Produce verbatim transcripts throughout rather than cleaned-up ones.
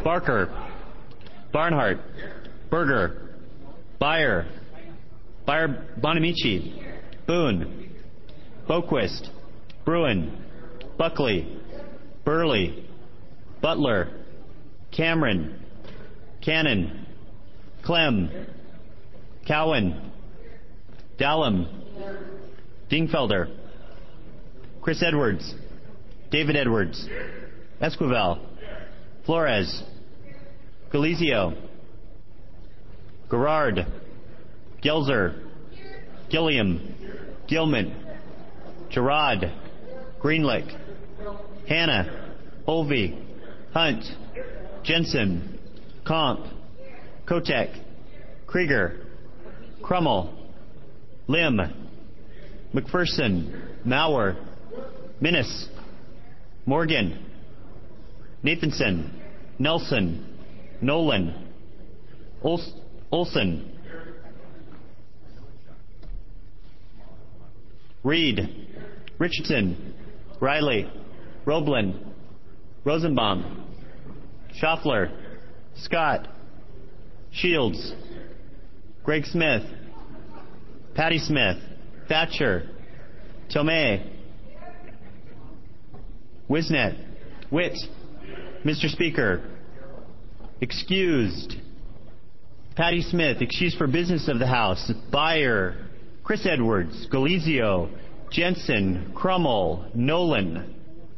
Barker, Barnhart, Berger, Byer, Byer Bonamici, Boone, Boquist, Bruin, Buckley, Burley, Butler, Cameron, Cannon, Clem, Cowan, Dallum, Dingfelder, Chris Edwards, David Edwards, Esquivel, Flores, Galizio, Gerard, Gelzer, Gilliam, Gilman, Gerard, Greenlick, Hanna, Olvey, Hunt, Jensen, Comp, Kotek, Krieger, Crummel, Lim, McPherson, Maurer, Minnis, Morgan, Nathanson, Nelson, Nolan, Ols- Olson, Reed, Richardson, Riley, Roblin, Rosenbaum, Schaffler, Scott, Shields, Greg Smith, Patty Smith, Thatcher, Tomei, Wisnet, Witt, Mister Speaker, excused. Patty Smith, excused for business of the House. Byer, Chris Edwards, Galizio, Jensen, Crummel, Nolan.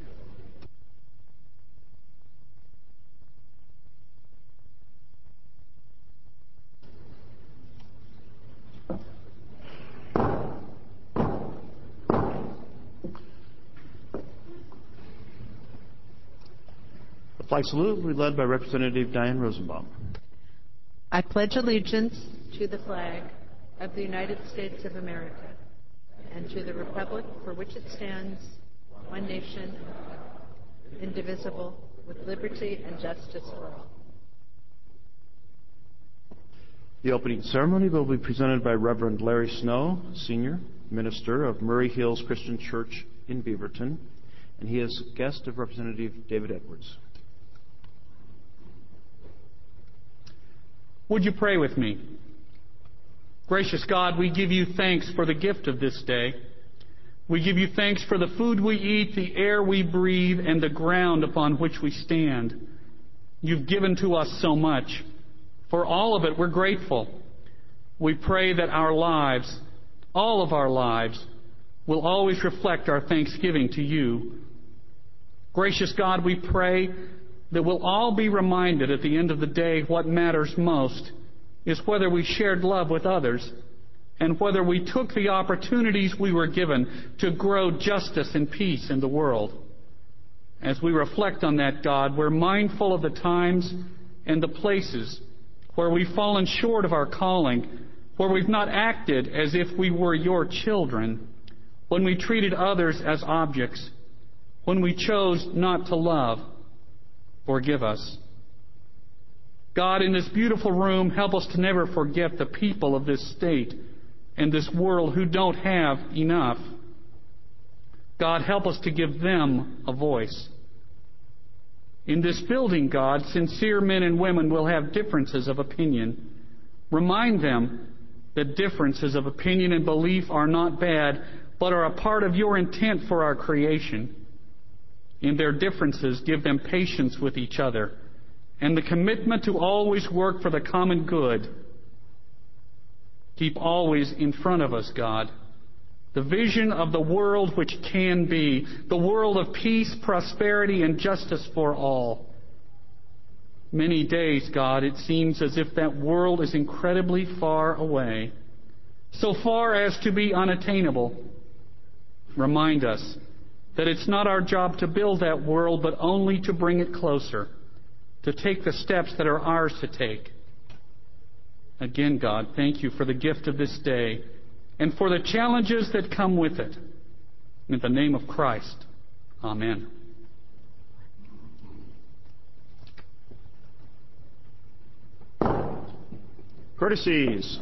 The flag salute will be led by Representative Diane Rosenbaum. I pledge allegiance to the flag of the United States of America and to the republic for which it stands, one nation, indivisible, with liberty and justice for all. The opening ceremony will be presented by Reverend Larry Snow, Senior Minister of Murray Hills Christian Church in Beaverton, and he is guest of Representative David Edwards. Would you pray with me? Gracious God, we give you thanks for the gift of this day. We give you thanks for the food we eat, the air we breathe, and the ground upon which we stand. You've given to us so much. For all of it, we're grateful. We pray that our lives, all of our lives, will always reflect our thanksgiving to you. Gracious God, we pray that we'll all be reminded at the end of the day what matters most is whether we shared love with others and whether we took the opportunities we were given to grow justice and peace in the world. As we reflect on that, God, we're mindful of the times and the places where we've fallen short of our calling, where we've not acted as if we were your children, when we treated others as objects, when we chose not to love. Forgive us. God, in this beautiful room, help us to never forget the people of this state and this world who don't have enough. God, help us to give them a voice. In this building, God, sincere men and women will have differences of opinion. Remind them that differences of opinion and belief are not bad, but are a part of your intent for our creation. In their differences, give them patience with each other and the commitment to always work for the common good. Keep always in front of us, God, the vision of the world which can be, the world of peace, prosperity, and justice for all. Many days, God, it seems as if that world is incredibly far away, so far as to be unattainable. Remind us that it's not our job to build that world, but only to bring it closer, to take the steps that are ours to take. Again, God, thank you for the gift of this day and for the challenges that come with it. In the name of Christ, amen. Courtesies.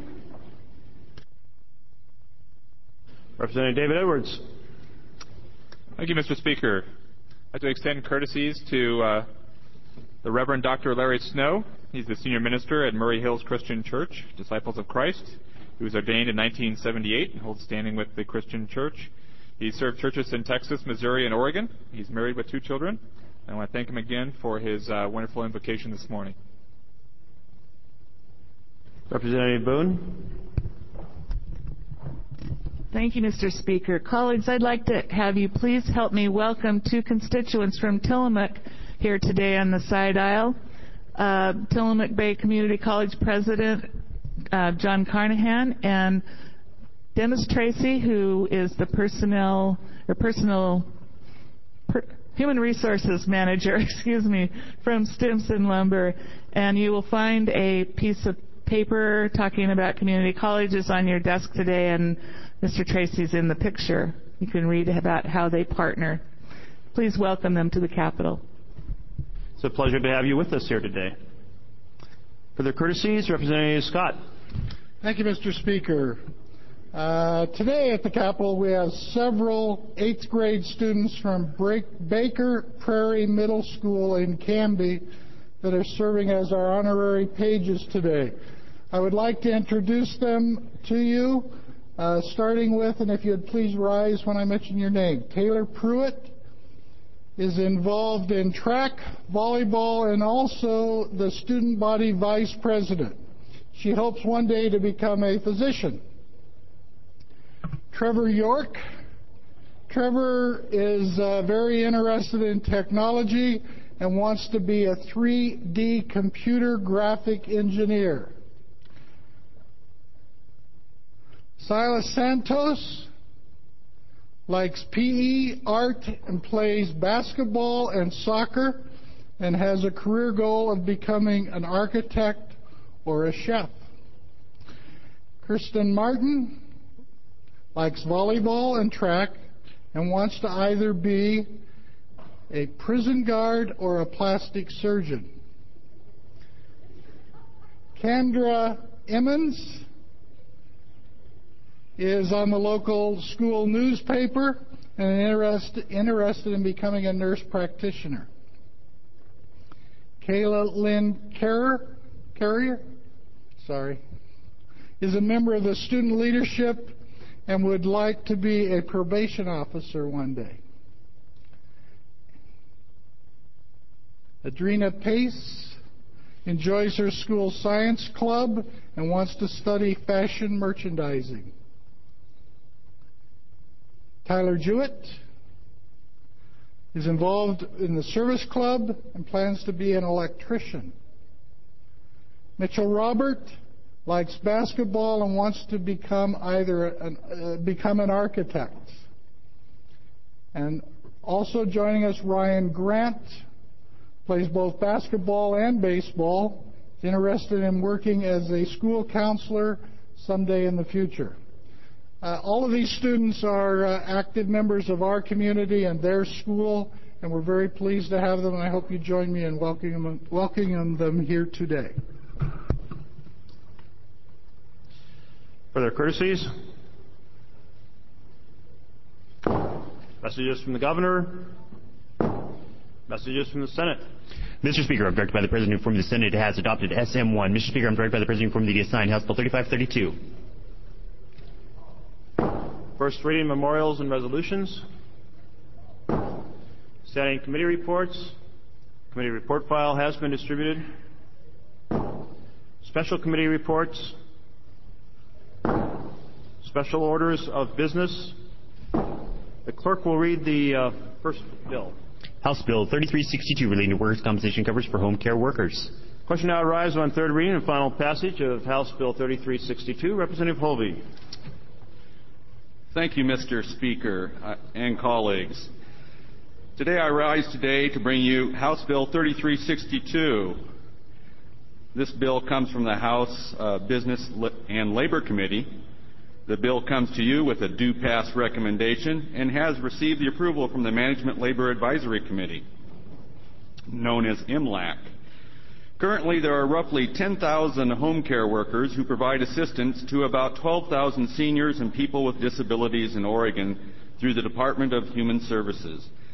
Representative David Edwards. Thank you, Mister Speaker. I'd like to extend courtesies to uh, the Reverend Doctor Larry Snow. He's the senior minister at Murray Hills Christian Church, Disciples of Christ. He was ordained in nineteen seventy-eight and holds standing with the Christian Church. He served churches in Texas, Missouri, and Oregon. He's married with two children. I want to thank him again for his uh, wonderful invocation this morning. Representative Boone. Thank you, Mister Speaker. Colleagues, I'd like to have you please help me welcome two constituents from Tillamook here today on the side aisle. Uh, Tillamook Bay Community College President uh, John Carnahan and Dennis Tracy, who is the personnel or personal per, human resources manager, excuse me, from Stimson Lumber. And you will find a piece of paper talking about community colleges on your desk today, and Mister Tracy's in the picture. You can read about how they partner. Please welcome them to the Capitol. It's a pleasure to have you with us here today. For their courtesies, Representative Scott. Thank you, Mister Speaker. Uh, today at the Capitol, we have several eighth grade students from Baker Prairie Middle School in Canby that are serving as our honorary pages today. I would like to introduce them to you, uh, starting with, and if you'd please rise when I mention your name, Taylor Pruitt is involved in track, volleyball, and also the student body vice president. She hopes one day to become a physician. Trevor York. Trevor is uh, very interested in technology and wants to be a three D computer graphic engineer. Silas Santos likes P E, art, and plays basketball and soccer, and has a career goal of becoming an architect or a chef. Kristen Martin likes volleyball and track and wants to either be a prison guard or a plastic surgeon. Kendra Emmons is on the local school newspaper and interested, interested in becoming a nurse practitioner. Kayla Lynn Carrier, Carrier sorry, is a member of the student leadership and would like to be a probation officer one day. Adrena Pace enjoys her school science club and wants to study fashion merchandising. Tyler Jewett is involved in the service club and plans to be an electrician. Mitchell Robert likes basketball and wants to become either an, uh, become an architect. And also joining us, Ryan Grant plays both basketball and baseball. He's interested in working as a school counselor someday in the future. Uh, all of these students are uh, active members of our community and their school, and we're very pleased to have them, and I hope you join me in welcoming them, welcoming them here today. For their courtesies, messages from the Governor, messages from the Senate. Mister Speaker, I'm directed by the President to inform the Senate has adopted S M one. Mister Speaker, I'm directed by the President to inform the assigned House Bill thirty-five thirty-two. First reading memorials and resolutions. Standing committee reports. Committee report file has been distributed. Special committee reports. Special orders of business. The clerk will read the uh, first bill. House Bill thirty-three sixty-two relating to workers' compensation coverage for home care workers. Question now arises on third reading and final passage of House Bill thirty-three sixty-two. Representative Holvey. Thank you, Mister Speaker uh, and colleagues. Today I rise today to bring you House Bill thirty-three sixty-two. This bill comes from the House uh, Business and Labor Committee. The bill comes to you with a due pass recommendation and has received the approval from the Management Labor Advisory Committee, known as M L A C. Currently, there are roughly ten thousand home care workers who provide assistance to about twelve thousand seniors and people with disabilities in Oregon through the Department of Human Services.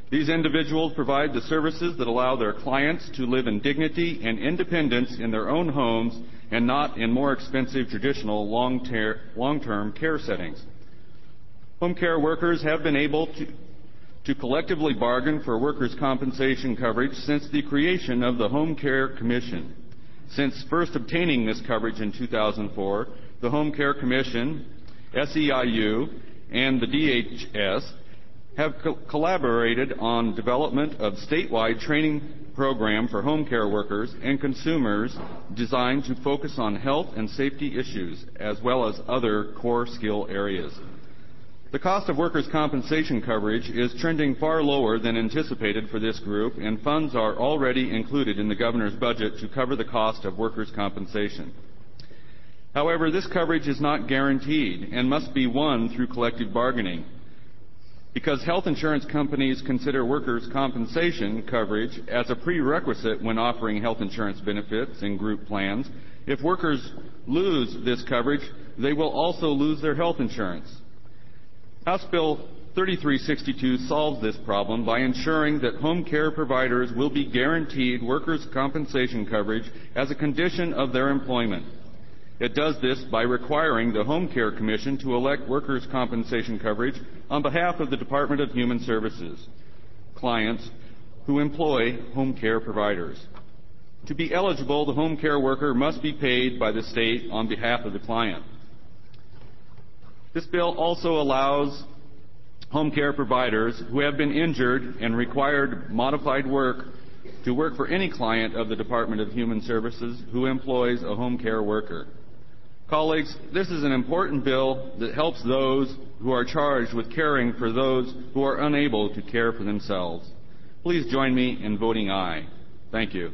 These individuals provide the services that allow their clients to live in dignity and independence in their own homes and not in more expensive traditional long-term care settings. Home care workers have been able to, to collectively bargain for workers' compensation coverage since the creation of the Home Care Commission. Since first obtaining this coverage in two thousand four, the Home Care Commission, S E I U, and the D H S have co- collaborated on development of statewide training program for home care workers and consumers designed to focus on health and safety issues as well as other core skill areas. The cost of workers' compensation coverage is trending far lower than anticipated for this group, and funds are already included in the governor's budget to cover the cost of workers' compensation. However, this coverage is not guaranteed and must be won through collective bargaining. Because health insurance companies consider workers' compensation coverage as a prerequisite when offering health insurance benefits in group plans, if workers lose this coverage, they will also lose their health insurance. House Bill thirty-three sixty-two solves this problem by ensuring that home care providers will be guaranteed workers' compensation coverage as a condition of their employment. It does this by requiring the Home Care Commission to elect workers' compensation coverage on behalf of the Department of Human Services clients who employ home care providers. To be eligible, the home care worker must be paid by the state on behalf of the client. This bill also allows home care providers who have been injured and required modified work to work for any client of the Department of Human Services who employs a home care worker. Colleagues, this is an important bill that helps those who are charged with caring for those who are unable to care for themselves. Please join me in voting aye. Thank you.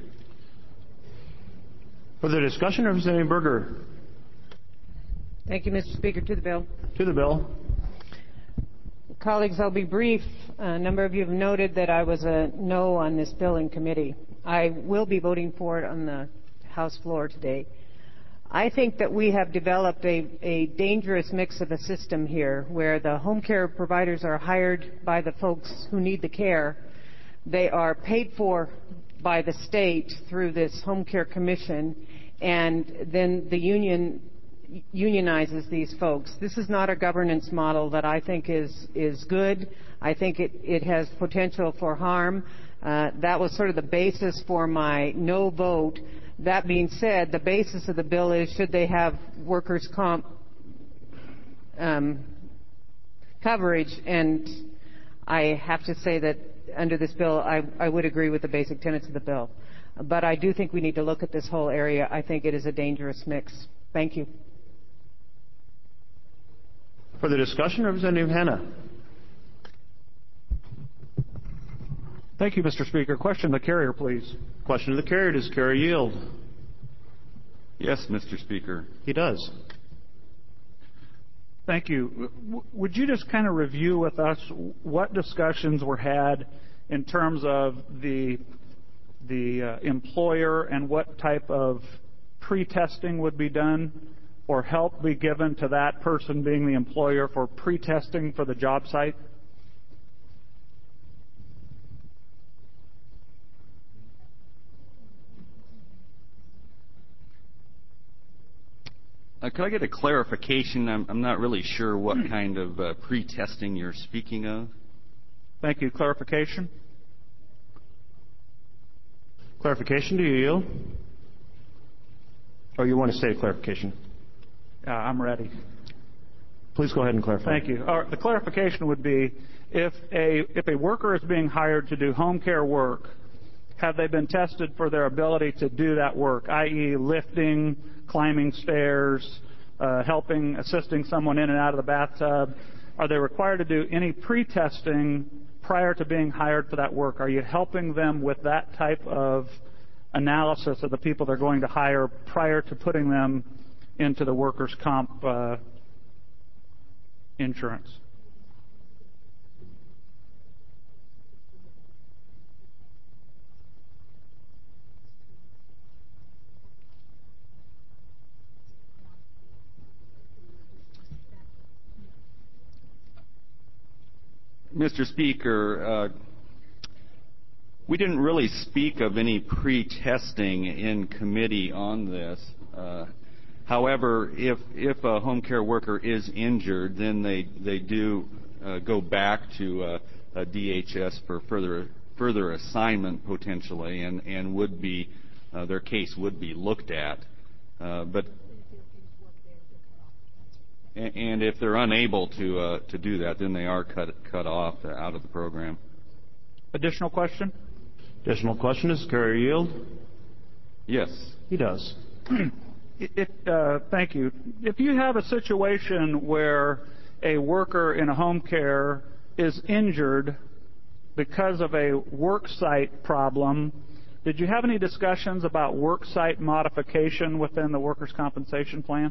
For the discussion, Representative Berger. Thank you, Mister Speaker. To the bill. To the bill. Colleagues, I'll be brief. A number of you have noted that I was a no on this bill in committee. I will be voting for it on the House floor today. I think that we have developed a, a dangerous mix of a system here where the home care providers are hired by the folks who need the care. They are paid for by the state through this Home Care Commission, and then the union unionizes these folks. This is not a governance model that I think is, is good. I think it, it has potential for harm. Uh, that was sort of the basis for my no vote. That being said, the basis of the bill is should they have workers' comp um, coverage, and I have to say that under this bill, I, I would agree with the basic tenets of the bill. But I do think we need to look at this whole area. I think it is a dangerous mix. Thank you. For the discussion, Representative Hanna. Thank you, Mister Speaker. Question to the carrier, please. Question to the carrier. Does carrier yield? Yes, Mister Speaker. He does. Thank you. W- would you just kind of review with us what discussions were had in terms of the the uh, employer and what type of pre-testing would be done or help be given to that person being the employer for pre-testing for the job site? Uh, could I get a clarification? I'm, I'm not really sure what kind of uh, pre-testing you're speaking of. Thank you. Clarification? Clarification, do you yield? Or you want to state clarification? Uh, I'm ready. Please go ahead and clarify. Thank you. Uh, the clarification would be if a, if a worker is being hired to do home care work, have they been tested for their ability to do that work, that is lifting, climbing stairs, uh, helping, assisting someone in and out of the bathtub? Are they required to do any pre-testing prior to being hired for that work? Are you helping them with that type of analysis of the people they're going to hire prior to putting them into the workers' comp uh, insurance? Mister Speaker, uh, we didn't really speak of any pre-testing in committee on this. Uh, however, if if a home care worker is injured, then they they do uh, go back to uh, a D H S for further further assignment potentially, and and would be uh, their case would be looked at. Uh, but and if they're unable to uh, to do that, then they are cut cut off out of the program. Additional question? Additional question. Does carrier yield? Yes. He does. If, uh, thank you. If you have a situation where a worker in a home care is injured because of a work site problem, did you have any discussions about work site modification within the workers' compensation plan?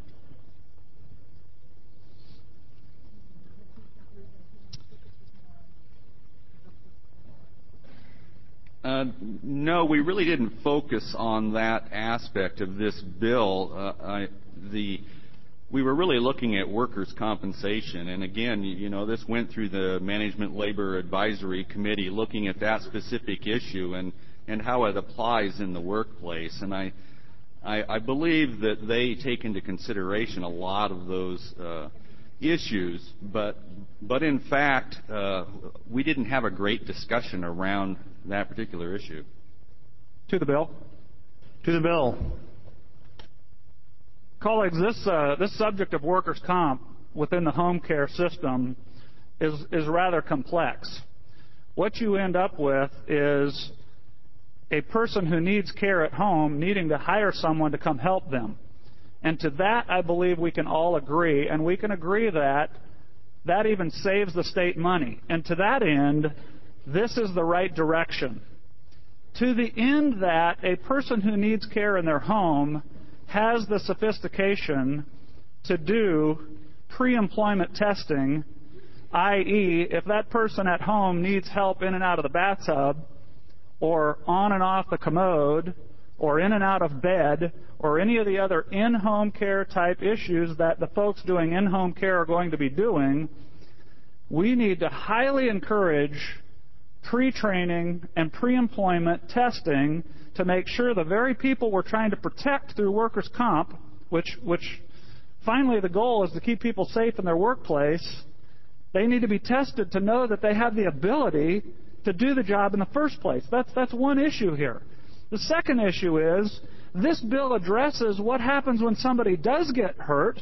Uh, no, we really didn't focus on that aspect of this bill. Uh, I, the we were really looking at workers' compensation, and again, you know, this went through the Management Labor Advisory Committee, looking at that specific issue and and how it applies in the workplace. And I I, I believe that they take into consideration a lot of those uh, issues, but but in fact, uh, we didn't have a great discussion around that particular issue. To the bill. To the bill. Colleagues, this uh, this subject of workers' comp within the home care system is is rather complex. What you end up with is a person who needs care at home needing to hire someone to come help them. And to that, I believe we can all agree, and we can agree that that even saves the state money. And to that end, this is the right direction. To the end that a person who needs care in their home has the sophistication to do pre-employment testing, that is, if that person at home needs help in and out of the bathtub, or on and off the commode, or in and out of bed, or any of the other in-home care type issues that the folks doing in-home care are going to be doing, we need to highly encourage pre-training and pre-employment testing to make sure the very people we're trying to protect through workers' comp, which, which finally the goal is to keep people safe in their workplace, they need to be tested to know that they have the ability to do the job in the first place. That's, that's one issue here. The second issue is this bill addresses what happens when somebody does get hurt,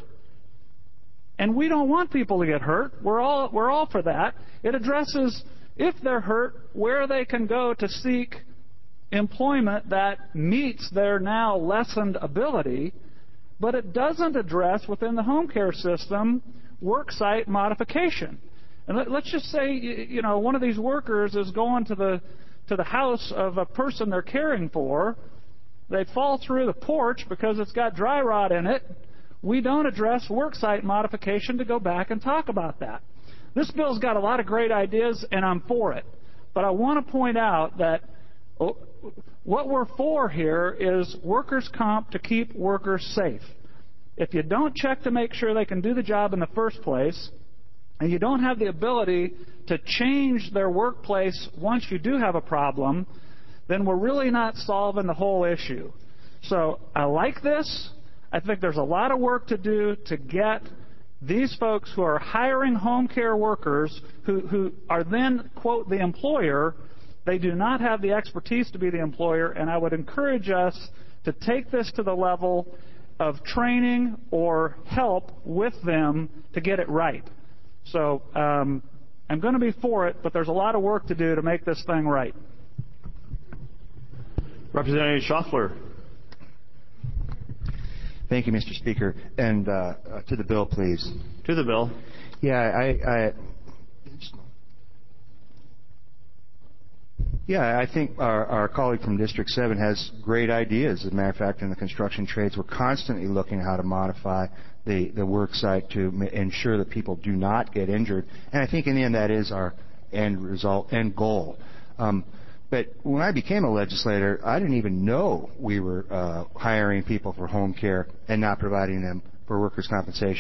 and we don't want people to get hurt. We're all, we're all for that. It addresses, if they're hurt, where they can go to seek employment that meets their now lessened ability, but it doesn't address within the home care system work site modification. And let, let's just say, you know, one of these workers is going to the to the house of a person they're caring for. They fall through the porch because it's got dry rot in it. We don't address work site modification to go back and talk about that. This bill's got a lot of great ideas, and I'm for it. But I want to point out that what we're for here is workers' comp to keep workers safe. If you don't check to make sure they can do the job in the first place, and you don't have the ability to change their workplace once you do have a problem, then we're really not solving the whole issue. So I like this. I think there's a lot of work to do to get these folks who are hiring home care workers who, who are then, quote, the employer. They do not have the expertise to be the employer, and I would encourage us to take this to the level of training or help with them to get it right. So um, I'm going to be for it, but there's a lot of work to do to make this thing right. Representative Schaffler. Thank you, Mister Speaker. And uh, uh, to the bill, please. To the bill. Yeah, I, I Yeah, I think our, our colleague from District seven has great ideas. As a matter of fact, in the construction trades, we're constantly looking at how to modify the, the work site to m- ensure that people do not get injured. And I think in the end that is our end result, end goal. Um, but when I became a legislator, I didn't even know we were uh, hiring people for home care and not providing them for workers' compensation.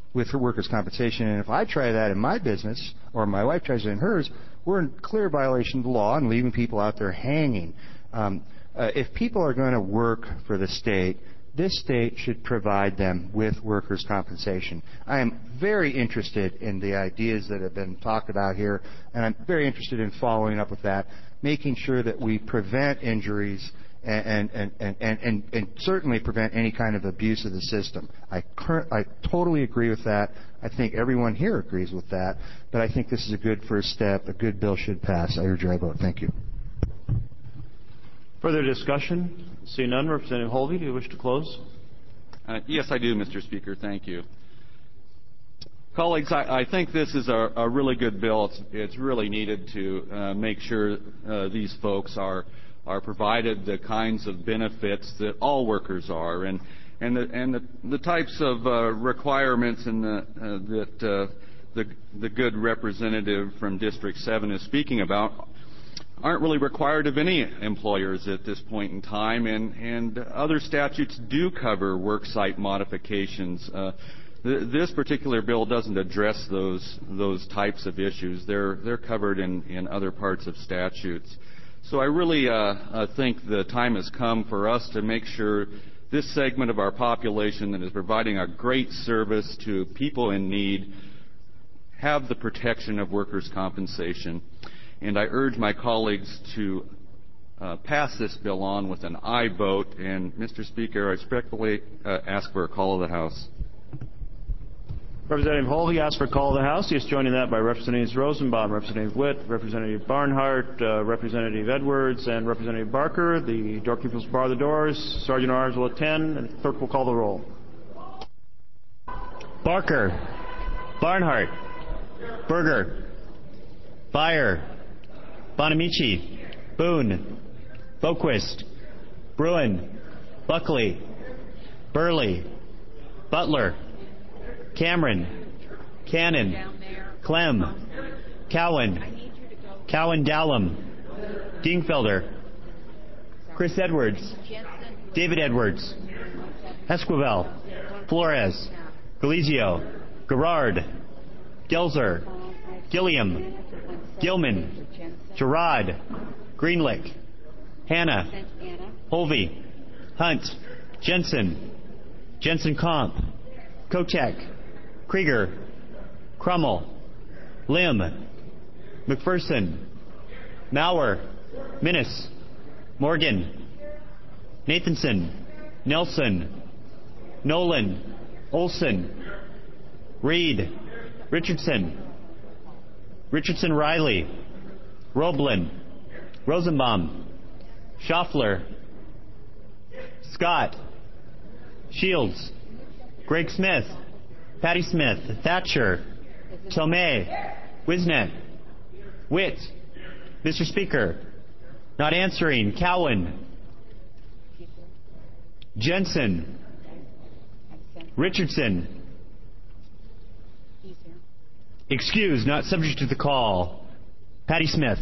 with her workers' compensation. And if I try that in my business, or my wife tries it in hers, we're in clear violation of the law and leaving people out there hanging. Um, uh, if people are going to work for the state, this state should provide them with workers' compensation. I am very interested in the ideas that have been talked about here, and I'm very interested in following up with that, making sure that we prevent injuries and, and, and, and, and, and certainly prevent any kind of abuse of the system. I, cur- I totally agree with that. I think everyone here agrees with that, but I think this is a good first step. A good bill should pass. I urge your vote. Thank you. Further discussion? See none. Representative Holvey, do you wish to close? Uh, yes, I do, Mister Speaker. Thank you. Colleagues, I, I think this is a, a really good bill. It's, it's really needed to uh, make sure uh, these folks are are provided the kinds of benefits that all workers are, and and the and the, the types of uh, requirements and the, uh, that uh, the the good representative from District seven is speaking about aren't really required of any employers at this point in time, and, and other statutes do cover worksite modifications. Uh, th- this particular bill doesn't address those those types of issues. They're they're covered in, in other parts of statutes. So I really uh, uh, think the time has come for us to make sure this segment of our population that is providing a great service to people in need have the protection of workers' compensation. And I urge my colleagues to uh, pass this bill on with an aye vote. And, Mister Speaker, I respectfully uh, ask for a call of the House. Representative Holvey asks for a call of the House. He is joined in that by Representatives Rosenbaum, Representative Witt, Representative Barnhart, uh, Representative Edwards, and Representative Barker. The doorkeepers will bar the doors. Sergeant at Arms will attend, and the clerk will call the roll. Barker. Barnhart. Berger. Byer. Bonamici, Boone, Boquist, Bruin, Buckley, Burley, Butler, Cameron, Cannon, Clem, Cowan, Cowan Dallum, Dingfelder, Chris Edwards, David Edwards, Esquivel, Flores, Galizio, Gerard, Gelzer, Gilliam, Gilman, Gerard, Greenlick, Hanna, Holvey, Hunt, Jensen, Jensen Comp, Kochek, Krieger, Crummell, Lim, McPherson, Maurer, Minnis, Morgan, Nathanson, Nelson, Nolan, Olson, Reed, Richardson, Richardson Riley, Roblin, Rosenbaum, Schaffler, Scott, Shields, Greg Smith, Patty Smith, Thatcher, Tomei, Wisnet, Witt, Mister Speaker, not answering, Cowan, Jensen, Richardson, excused, not subject to the call, Patty Smith.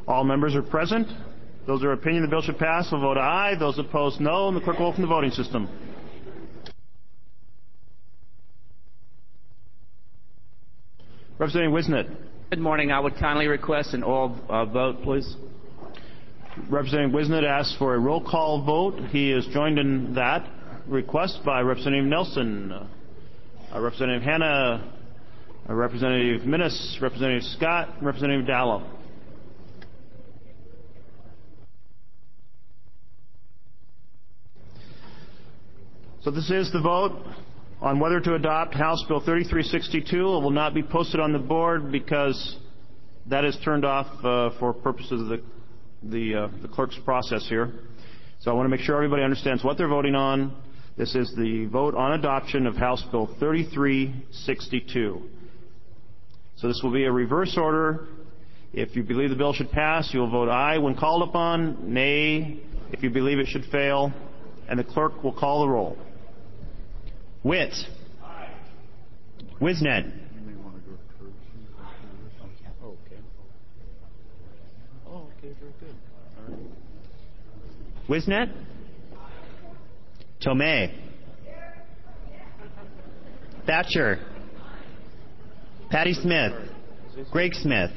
All members are present. Those of opinion the bill should pass will vote aye. Those opposed, no. And the clerk will open the voting system. Representative Wisnet. Good morning. I would kindly request an oral uh, vote, please. Representative Wisnet asks for a roll call vote. He is joined in that request by Representative Nelson, uh, Representative Hanna, uh, Representative Minnis, Representative Scott, and Representative Dallow. So this is the vote on whether to adopt House Bill thirty-three sixty-two. It will not be posted on the board because that is turned off uh, for purposes of the, the, uh, the clerk's process here. So I want to make sure everybody understands what they're voting on. This is the vote on adoption of House Bill thirty-three sixty-two. So this will be a reverse order. If you believe the bill should pass, you will vote aye when called upon, nay if you believe it should fail, and the clerk will call the roll. Witt. Aye. Wisnet. Oh, okay. Oh, okay, very good. All right. Wisnet. Tomei. Thatcher. Patty Smith. Greg Smith.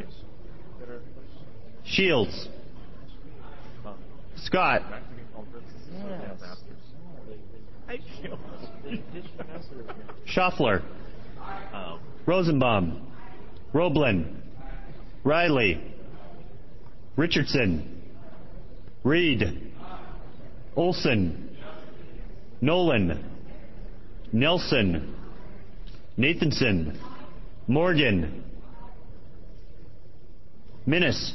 Shields. Scott. Schaffler. Rosenbaum. Roblin. Riley. Richardson. Reed. Olson. Nolan. Nelson. Nathanson. Morgan. Minnis.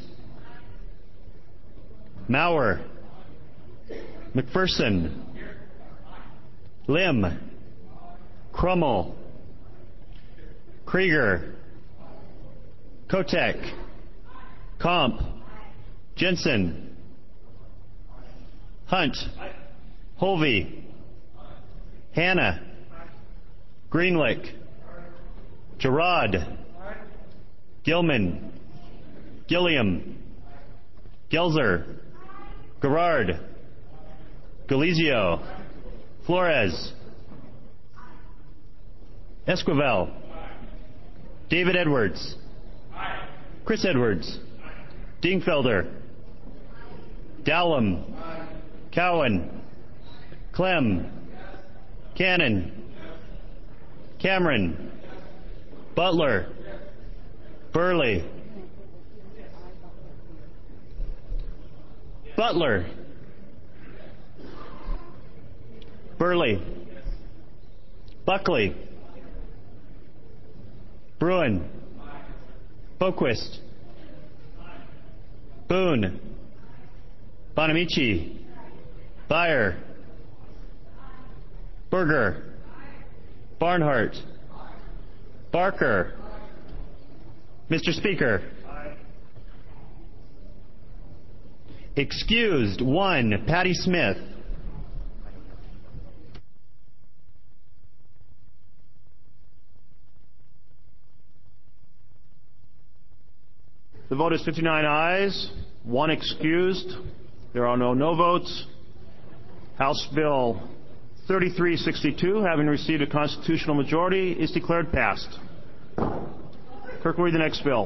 Maurer. McPherson. Lim. Crummell. Krieger. Kotek. Comp. Jensen. Hunt. Holvey. Hanna. Greenlick. Gerard. Gilman. Gilliam. Gelzer. Garrard. Galizio. Flores. Esquivel. David Edwards. Chris Edwards. Dingfelder. Dowlam. Cowan. Clem. Cannon. Cameron. Butler. Burley. Butler. Burley. Buckley. Bruin. Boquist. Boone. Bonamici. Byer. Berger. Barnhart. Barker. Mister Speaker. Excused, one, Patty Smith. The vote is fifty-nine ayes, one excused. There are no no votes. House Bill thirty-three sixty-two, having received a constitutional majority, is declared passed. Clerk will read the next bill.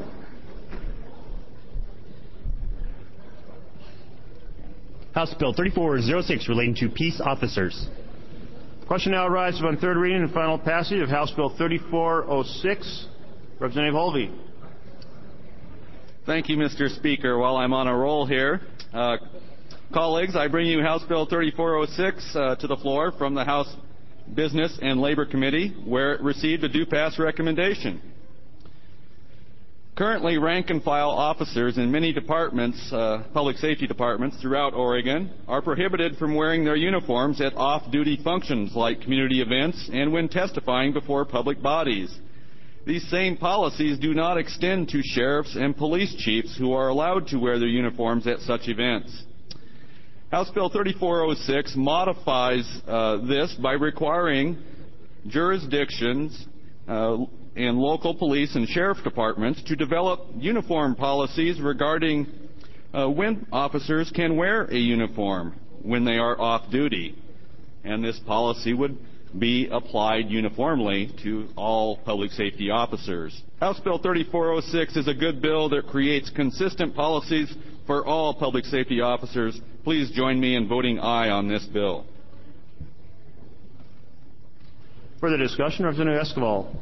House Bill thirty-four oh six relating to peace officers. The question now arises on third reading and final passage of House Bill thirty-four oh six. Representative Holvey. Thank you, Mister Speaker. While I'm on a roll here, uh, colleagues, I bring you House Bill thirty-four oh six uh, to the floor from the House Business and Labor Committee, where it received a do-pass recommendation. Currently, rank-and-file officers in many departments, uh, public safety departments throughout Oregon, are prohibited from wearing their uniforms at off-duty functions like community events and when testifying before public bodies. These same policies do not extend to sheriffs and police chiefs who are allowed to wear their uniforms at such events. House Bill thirty-four oh six modifies uh, this by requiring jurisdictions uh, and local police and sheriff departments to develop uniform policies regarding uh, when officers can wear a uniform when they are off duty. And this policy would be applied uniformly to all public safety officers. House Bill thirty-four oh six is a good bill that creates consistent policies for all public safety officers. Please join me in voting aye on this bill. Further discussion, Representative Esquivel.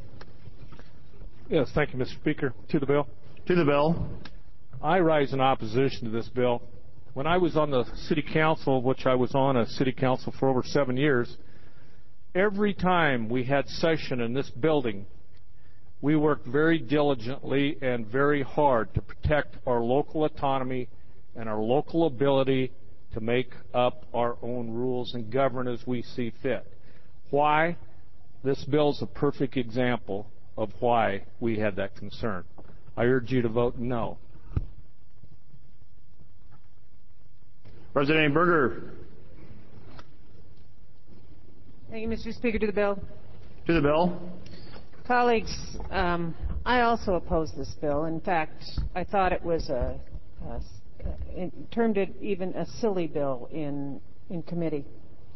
Yes, thank you, Mister Speaker. To the bill. To the bill. I rise in opposition to this bill. When I was on the City Council, which I was on a City Council for over seven years, every time we had session in this building, we worked very diligently and very hard to protect our local autonomy and our local ability to make up our own rules and govern as we see fit. Why? This bill is a perfect example of why we had that concern. I urge you to vote no. Representative Berger. Thank you, Mister Speaker. To the bill. To the bill. Colleagues, um, I also oppose this bill. In fact, I thought it was a, a it termed it even a silly bill in in committee.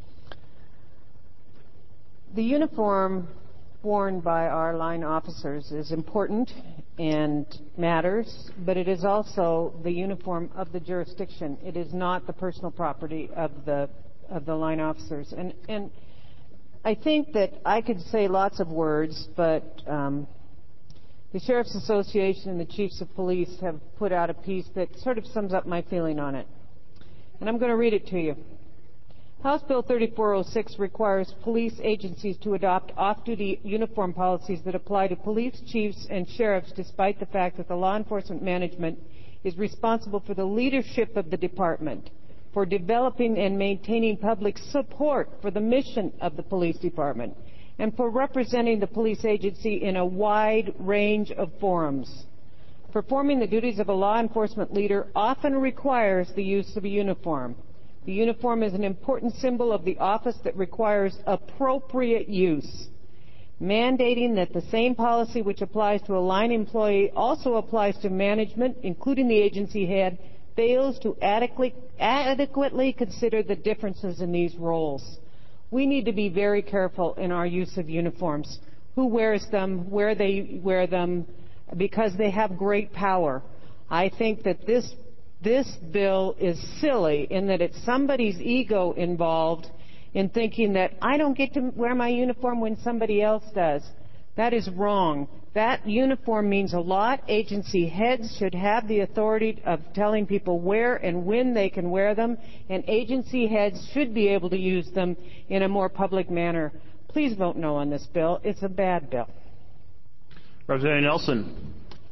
The uniform worn by our line officers is important and matters, but it is also the uniform of the jurisdiction. It is not the personal property of the of the line officers. And and I think that I could say lots of words, but um, the Sheriff's Association and the Chiefs of Police have put out a piece that sort of sums up my feeling on it. And I'm going to read it to you. House Bill thirty-four oh six requires police agencies to adopt off-duty uniform policies that apply to police chiefs and sheriffs, despite the fact that the law enforcement management is responsible for the leadership of the department, for developing and maintaining public support for the mission of the police department, and for representing the police agency in a wide range of forums. Performing the duties of a law enforcement leader often requires the use of a uniform. The uniform is an important symbol of the office that requires appropriate use. Mandating that the same policy which applies to a line employee also applies to management, including the agency head, fails to adequately, adequately consider the differences in these roles. We need to be very careful in our use of uniforms. Who wears them, where they wear them, because they have great power. I think that this This bill is silly in that it's somebody's ego involved in thinking that I don't get to wear my uniform when somebody else does. That is wrong. That uniform means a lot. Agency heads should have the authority of telling people where and when they can wear them, and agency heads should be able to use them in a more public manner. Please vote no on this bill. It's a bad bill. Representative Nelson.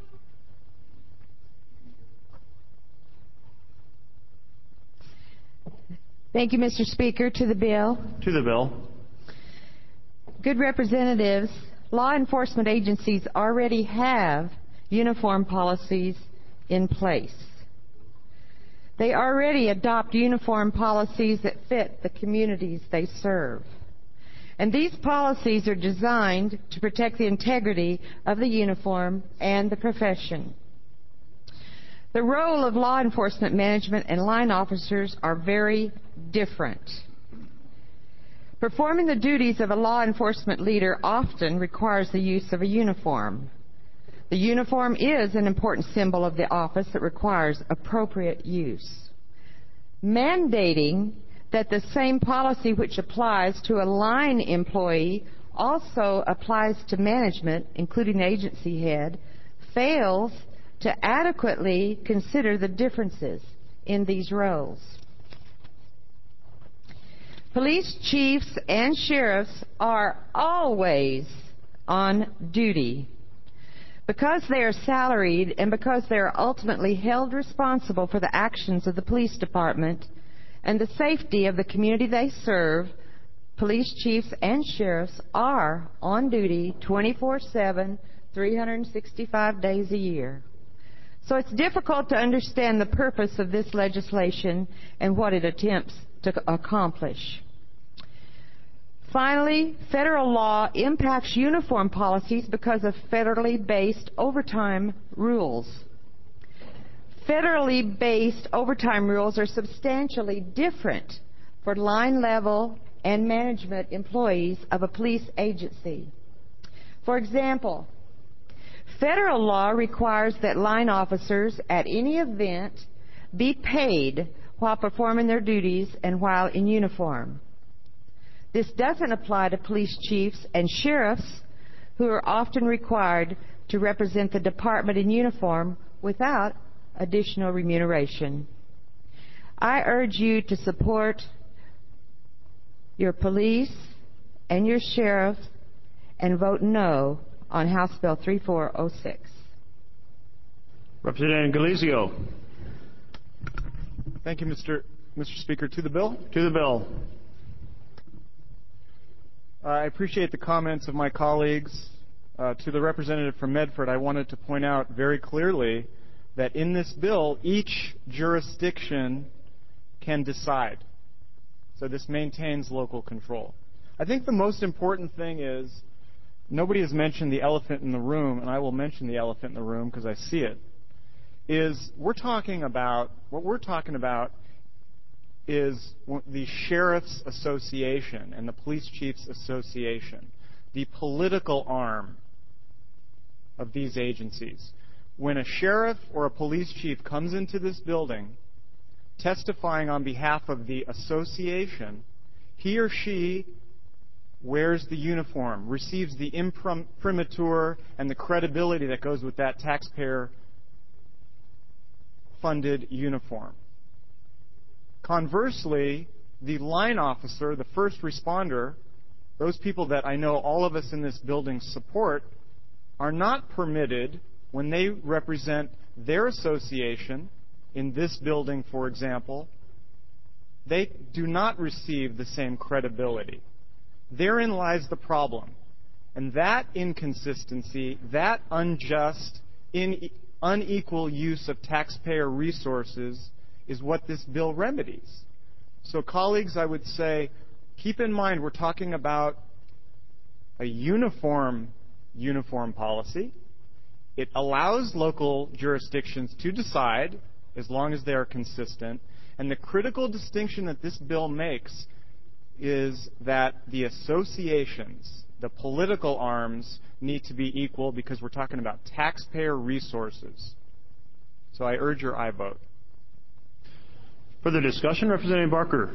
Thank you, Mister Speaker. To the bill. To the bill. Good representatives, law enforcement agencies already have uniform policies in place. They already adopt uniform policies that fit the communities they serve. And these policies are designed to protect the integrity of the uniform and the profession. The role of law enforcement management and line officers are very different. Performing the duties of a law enforcement leader often requires the use of a uniform. The uniform is an important symbol of the office that requires appropriate use. Mandating that the same policy which applies to a line employee also applies to management, including the agency head, fails to adequately consider the differences in these roles. Police chiefs and sheriffs are always on duty. Because they are salaried and because they are ultimately held responsible for the actions of the police department and the safety of the community they serve, police chiefs and sheriffs are on duty twenty-four seven, three hundred sixty-five days a year. So it's difficult to understand the purpose of this legislation and what it attempts to accomplish. Finally, federal law impacts uniform policies because of federally based overtime rules. Federally based overtime rules are substantially different for line level and management employees of a police agency. For example, federal law requires that line officers at any event be paid while performing their duties and while in uniform. This doesn't apply to police chiefs and sheriffs, who are often required to represent the department in uniform without additional remuneration. I urge you to support your police and your sheriff and vote no on House Bill three four oh six. Representative Galizio. Thank you, Mister Mister Speaker. To the bill? To the bill. Uh, I appreciate the comments of my colleagues. Uh, to the representative from Medford, I wanted to point out very clearly that in this bill, each jurisdiction can decide. So this maintains local control. I think the most important thing is, nobody has mentioned the elephant in the room, and I will mention the elephant in the room because I see it, is we're talking about, what we're talking about is the Sheriff's Association and the Police Chiefs Association, the political arm of these agencies. When a sheriff or a police chief comes into this building testifying on behalf of the association, he or she wears the uniform, receives the imprimatur and the credibility that goes with that taxpayer-funded uniform. Conversely, the line officer, the first responder, those people that I know all of us in this building support, are not permitted, when they represent their association, in this building, for example, they do not receive the same credibility. Therein lies the problem. And that inconsistency, that unjust, in, unequal use of taxpayer resources is what this bill remedies. So, colleagues, I would say, keep in mind we're talking about a uniform uniform policy. It allows local jurisdictions to decide as long as they are consistent. And the critical distinction that this bill makes is that the associations, the political arms, need to be equal because we're talking about taxpayer resources. So I urge your aye vote. Further discussion, Representative Barker.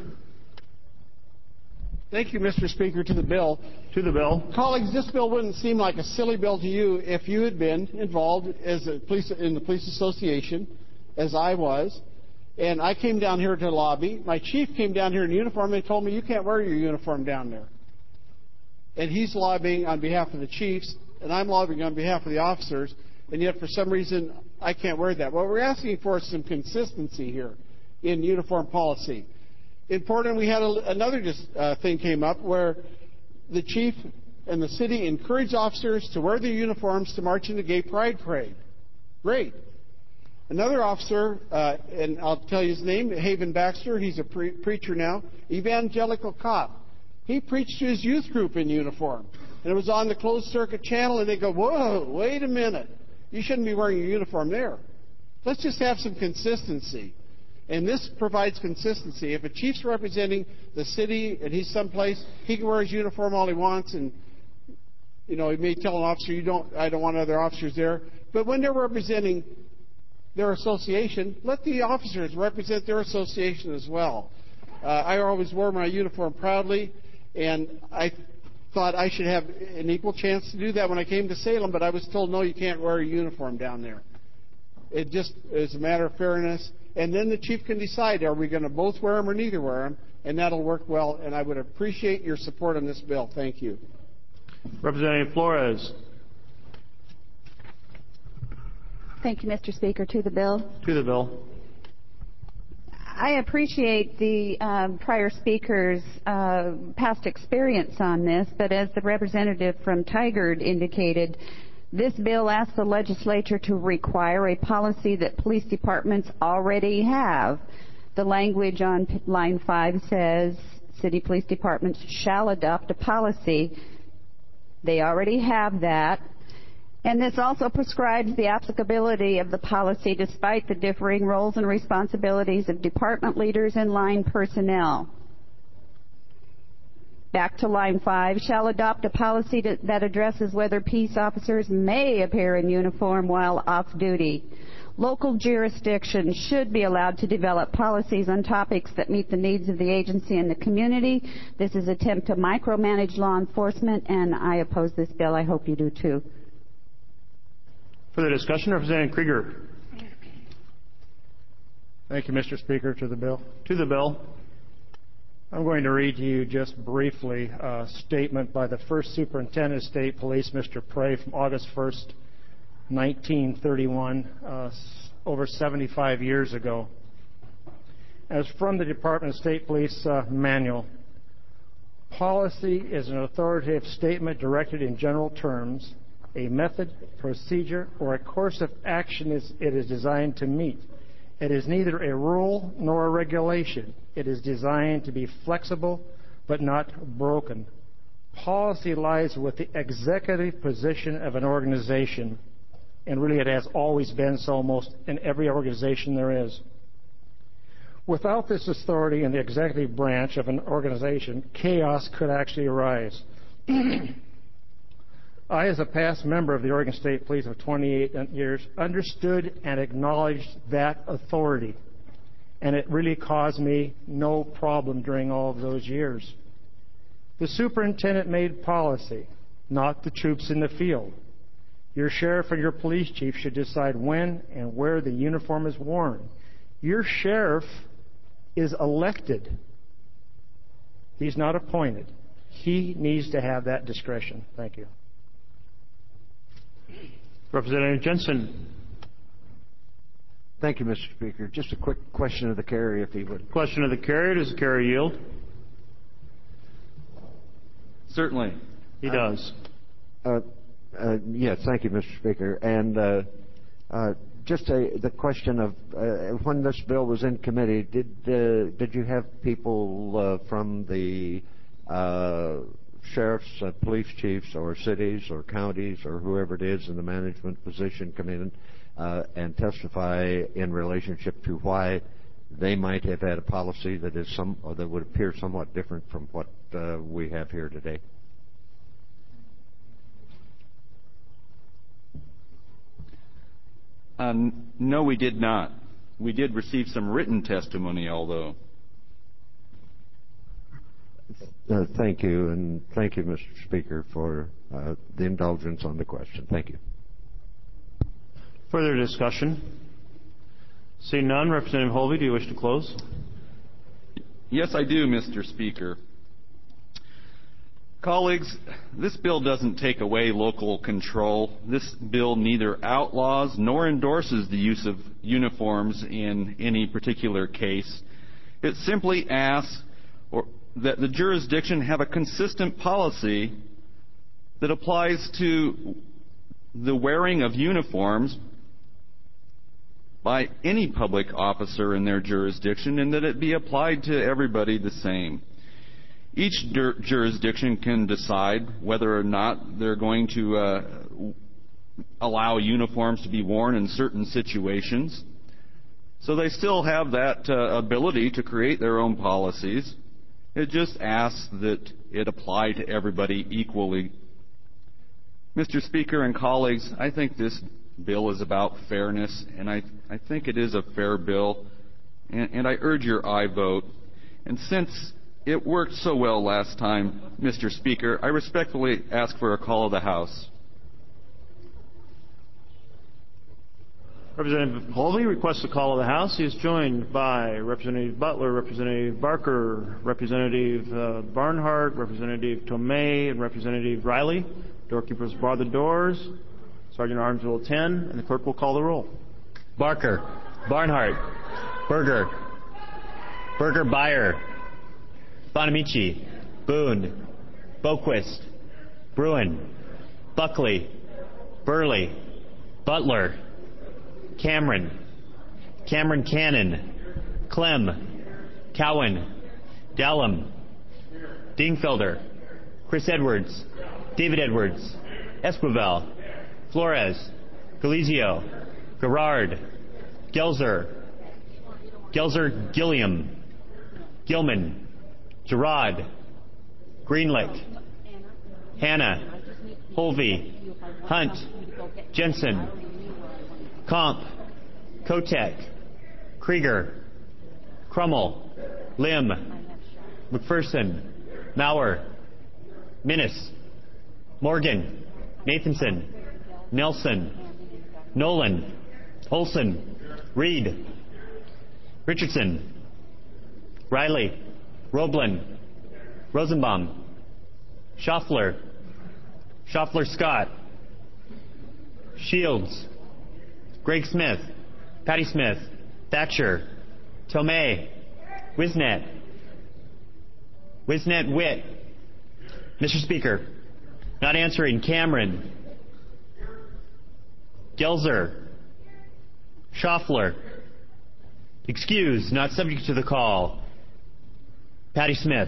Thank you, Mister Speaker. To the bill. To the bill. Colleagues, this bill wouldn't seem like a silly bill to you if you had been involved as a police, in the police association, as I was. And I came down here to lobby. My chief came down here in uniform and told me, you can't wear your uniform down there. And he's lobbying on behalf of the chiefs, and I'm lobbying on behalf of the officers, and yet for some reason I can't wear that. What we're asking for is some consistency here in uniform policy. Important, we had a, another just, uh, thing came up where the chief and the city encouraged officers to wear their uniforms to march in the Gay Pride Parade. Great. Another officer, uh, and I'll tell you his name, Haven Baxter, he's a pre- preacher now, evangelical cop. He preached to his youth group in uniform. And it was on the closed circuit channel, and they go, whoa, wait a minute. You shouldn't be wearing your uniform there. Let's just have some consistency. And this provides consistency. If a chief's representing the city and he's someplace, he can wear his uniform all he wants, and you know, he may tell an officer, "You don't, I don't want other officers there." But when they're representing their association, let the officers represent their association as well. Uh, I always wore my uniform proudly, and I thought I should have an equal chance to do that when I came to Salem. But I was told, "No, you can't wear a uniform down there." It just is a matter of fairness. And then the chief can decide, are we going to both wear them or neither wear them? And that'll work well. And I would appreciate your support on this bill. Thank you. Representative Flores. Thank you, Mister Speaker. To the bill. To the bill. I appreciate the um, prior speaker's uh, past experience on this, but as the representative from Tigard indicated, this bill asks the legislature to require a policy that police departments already have. The language on line five says city police departments shall adopt a policy. They already have that. And this also prescribes the applicability of the policy despite the differing roles and responsibilities of department leaders and line personnel. Back to line five, shall adopt a policy to, that addresses whether peace officers may appear in uniform while off duty. Local jurisdictions should be allowed to develop policies on topics that meet the needs of the agency and the community. This is an attempt to micromanage law enforcement, and I oppose this bill. I hope you do too. Further discussion, Representative Krieger. Thank you, Mister Speaker. To the bill. To the bill. I'm going to read to you just briefly a statement by the first Superintendent of State Police, Mister Prey, from August first, nineteen thirty-one, uh, over seventy-five years ago. As from the Department of State Police uh, manual, policy is an authoritative statement directed in general terms, a method, procedure, or a course of action is, it is designed to meet. It is neither a rule nor a regulation. It is designed to be flexible but not broken. Policy lies with the executive position of an organization, and really it has always been so almost in every organization there is. Without this authority in the executive branch of an organization, chaos could actually arise. I, as a past member of the Oregon State Police of twenty-eight years, understood and acknowledged that authority, and it really caused me no problem during all of those years. The superintendent made policy, not the troops in the field. Your sheriff and your police chief should decide when and where the uniform is worn. Your sheriff is elected. He's not appointed. He needs to have that discretion. Thank you. Representative Jensen. Thank you, Mister Speaker. Just a quick question of the carrier, if he would. Question of the carrier. Does the carrier yield? Certainly. He does. Uh, uh, yes, thank you, Mister Speaker. And uh, uh, just a, the question of uh, when this bill was in committee, did uh, did you have people uh, from the uh, sheriffs, uh, police chiefs, or cities, or counties, or whoever it is in the management position come in uh, and testify in relationship to why they might have had a policy that is some or that would appear somewhat different from what uh, we have here today? Um, no, we did not. We did receive some written testimony, although. Uh, thank you, and thank you, Mister Speaker, for uh, the indulgence on the question. Thank you. Further discussion? Seeing none, Representative Holvey, do you wish to close? Yes, I do, Mister Speaker. Colleagues, this bill doesn't take away local control. This bill neither outlaws nor endorses the use of uniforms in any particular case. It simply asks or, that the jurisdiction have a consistent policy that applies to the wearing of uniforms by any public officer in their jurisdiction, and that it be applied to everybody the same. Each dur- jurisdiction can decide whether or not they're going to uh, allow uniforms to be worn in certain situations. So they still have that uh, ability to create their own policies. It just asks that it apply to everybody equally. Mister Speaker and colleagues, I think this bill is about fairness, and I, I think it is a fair bill, and, and I urge your aye vote. And since it worked so well last time, Mister Speaker, I respectfully ask for a call of the House. Representative Holvey requests a call of the House. He is joined by Representative Butler, Representative Barker, Representative uh, Barnhart, Representative Tomei, and Representative Riley. Doorkeepers bar the doors. Sergeant at Arms will attend, and the clerk will call the roll. Barker, Barnhart, Berger, Berger Beyer, Bonamici, Boone, Boquist, Bruin, Buckley, Burley, Butler, Cameron, Cameron Cannon, Clem, Cowan, Dallum, Dingfelder, Chris Edwards, David Edwards, Esquivel, Flores, Galizio, Gerard, Gelzer, Gelzer Gilliam, Gilman, Gerard, Greenlick, Hannah, Holvey, Hunt, Jensen, Comp, Kotek, Krieger, Crummel, Lim, McPherson, Maurer, Minnis, Morgan, Nathanson, Nelson, Nolan, Olson, Reed, Richardson, Riley, Roblin, Rosenbaum, Schaffler, Schaffler Scott, Shields, Greg Smith, Patty Smith, Thatcher, Tomei, Wisnet, Wisnet Witt. Mister Speaker, not answering. Cameron, Gelzer, Schaffler, excused, not subject to the call. Patty Smith.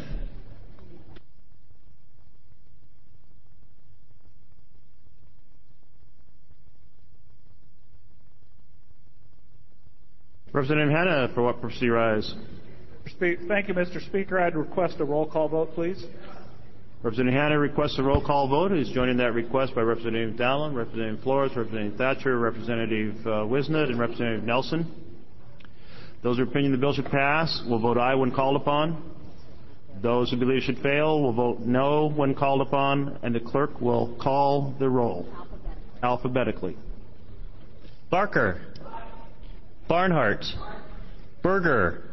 Representative Hanna, for what purpose do you rise? Thank you, Mister Speaker. I'd request a roll call vote, please. Representative Hanna requests a roll call vote. He's joined in that request by Representative Dallin, Representative Flores, Representative Thatcher, Representative uh, Wisnet, and Representative Nelson. Those who opinion the bill should pass will vote aye when called upon. Those who believe it should fail will vote no when called upon, and the clerk will call the roll alphabetically. Barker, Barnhart, Berger,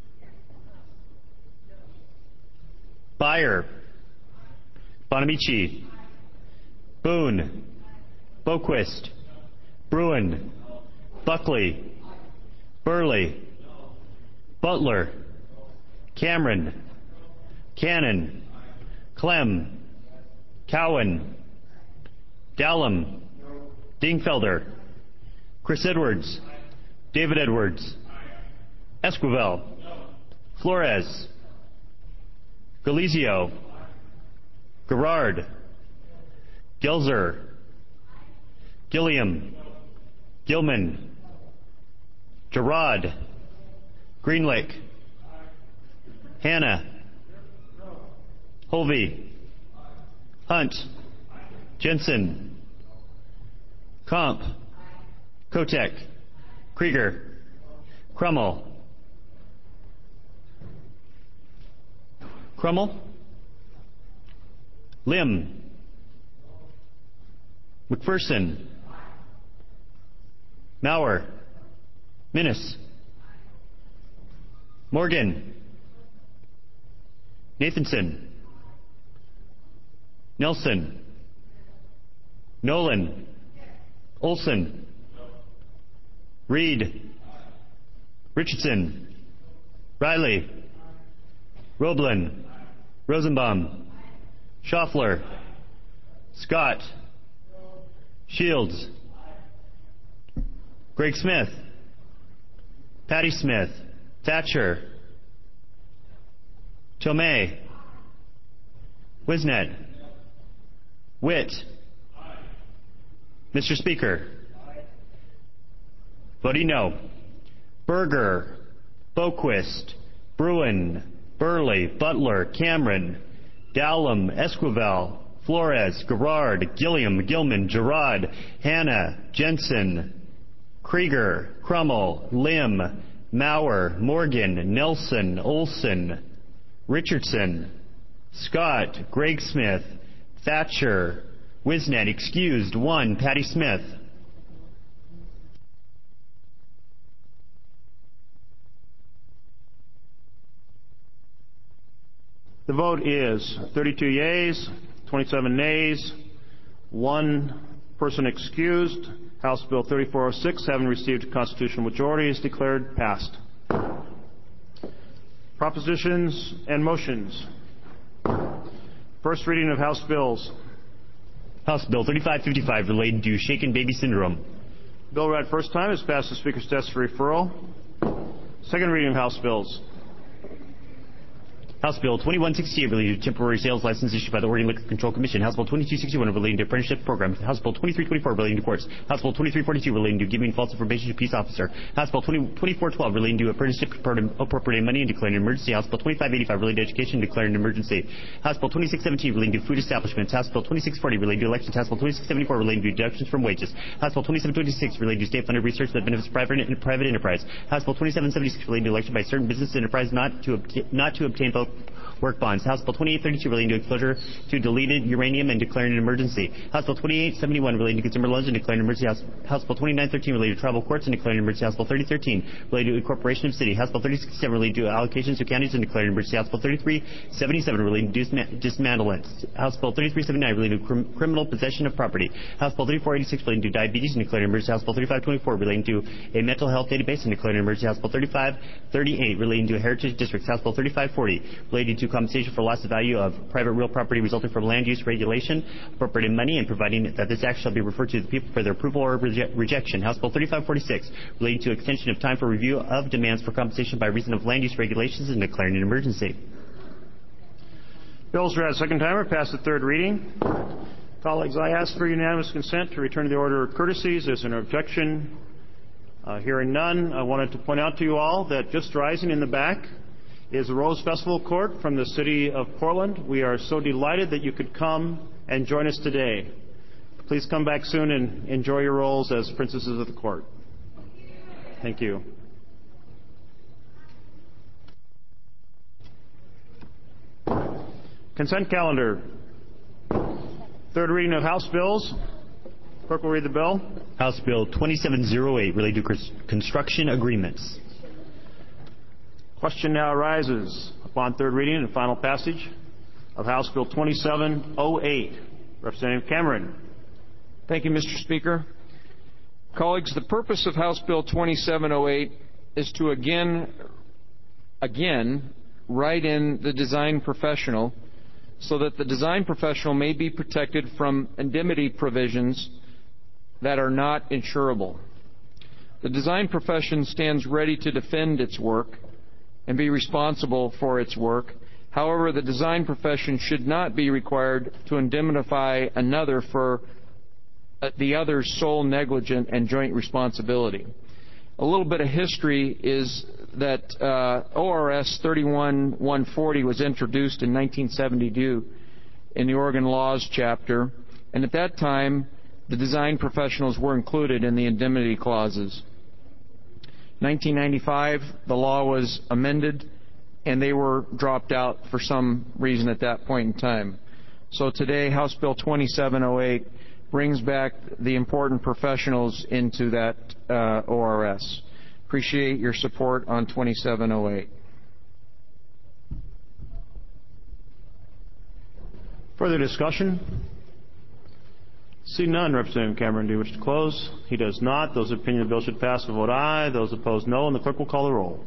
Beyer, Bonamici, Boone, Boquist, Bruin, Buckley, Burley, Butler, Cameron, Cannon, Clem, Cowan, Dallum, Dingfelder, Chris Edwards, David Edwards, Esquivel, Flores, Galizio, Gerard, Gelzer, Gilliam, Gilman, Gerard, Greenlick, Hannah, Holvey, Hunt, Jensen, Comp, Kotek, Krieger, Crummel, Crummel, Lim, McPherson, Maurer, Minnis, Morgan, Nathanson, Nelson, Nolan, Olson, Reed, Richardson, Riley, Roblin, Rosenbaum, Schaffler, Scott, Shields, Greg Smith, Patty Smith, Thatcher, Tomei, Wisnet, Witt. Mister Speaker, voting no. Berger, Boquist, Bruin, Burley, Butler, Cameron, Dallum, Esquivel, Flores, Gerard, Gilliam, Gilman, Gerard, Hannah, Jensen, Krieger, Crummel, Lim, Maurer, Morgan, Nelson, Olson, Richardson, Scott, Greg Smith, Thatcher, Wisnet, excused, one, Patty Smith. The vote is thirty-two yeas, twenty-seven nays, one person excused. House Bill thirty-four oh six, having received a constitutional majority, is declared passed. Propositions and motions. First reading of House bills. House Bill thirty-five fifty-five relating to shaken baby syndrome. Bill read first time is passed the Speaker's desk for referral. Second reading of House bills. House Bill twenty-one sixty-eight relating to temporary sales license issued by the Oregon Liquor Control Commission. House Bill twenty-two sixty-one relating to apprenticeship program. House Bill twenty-three twenty-four relating to courts. House Bill twenty-three forty-two relating to giving false information to peace officer. House Bill twenty-four twelve relating to apprenticeship appropriating money and declaring an emergency. House Bill twenty-five eighty-five relating to education and declaring an emergency. House Bill twenty-six seventeen relating to food establishments. House Bill twenty-six forty relating to elections. House Bill twenty-six seventy-four relating to deductions from wages. House Bill twenty-seven twenty-six relating to state-funded research that benefits private, private enterprise. House Bill twenty-seven seventy-six relating to election by certain business enterprise not to obtain, not to obtain vote work bonds. House Bill twenty-eight thirty-two relating to exposure to deleted uranium and declaring an emergency. House Bill twenty-eight seventy-one relating to consumer loans and declaring an emergency. House, House Bill twenty-nine thirteen relating to tribal courts and declaring an emergency. House Bill thirty thirteen relating to incorporation of city. House Bill thirty sixty-seven relating to allocations to counties and declaring an emergency. House Bill thirty-three seventy-seven relating to disma- dismantlement. House Bill thirty-three seventy-nine relating to crim- criminal possession of property. House Bill thirty-four eighty-six relating to diabetes and declaring an emergency. House Bill thirty-five twenty-four relating to a mental health database and declaring an emergency. House Bill thirty-five thirty-eight relating to heritage districts. House Bill thirty-five forty relating to compensation for loss of value of private real property resulting from land use regulation, appropriating money, and providing that this act shall be referred to the people for their approval or reje- rejection. House Bill thirty-five forty-six relating to extension of time for review of demands for compensation by reason of land use regulations and declaring an emergency. Bills read second timer, pass the third reading. Colleagues, I ask for unanimous consent to return to the order of courtesies. Is there an objection? Uh, hearing none, I wanted to point out to you all that just rising in the back is the Rose Festival Court from the city of Portland. We are so delighted that you could come and join us today. Please come back soon and enjoy your roles as princesses of the court. Thank you. Consent calendar. Third reading of House bills. Clerk will read the bill. House Bill twenty-seven oh eight relating to construction agreements. Question now arises upon third reading and final passage of House Bill twenty-seven oh eight. Representative Cameron. Thank you, Mister Speaker. Colleagues, the purpose of House Bill twenty-seven oh eight is to again, again, write in the design professional so that the design professional may be protected from indemnity provisions that are not insurable. The design profession stands ready to defend its work and be responsible for its work. However, the design profession should not be required to indemnify another for the other's sole negligent and joint responsibility. A little bit of history is that uh, O R S thirty-one one forty was introduced in nineteen seventy-two in the Oregon Laws chapter, and at that time the design professionals were included in the indemnity clauses. nineteen ninety-five, the law was amended, and they were dropped out for some reason at that point in time. So today, House Bill twenty-seven oh eight brings back the important professionals into that uh, O R S. Appreciate your support on twenty-seven oh eight. Further discussion? See none. Representative Cameron, do you wish to close? He does not. Those in opinion the bill should pass will vote aye. Those opposed, no. And the clerk will call the roll.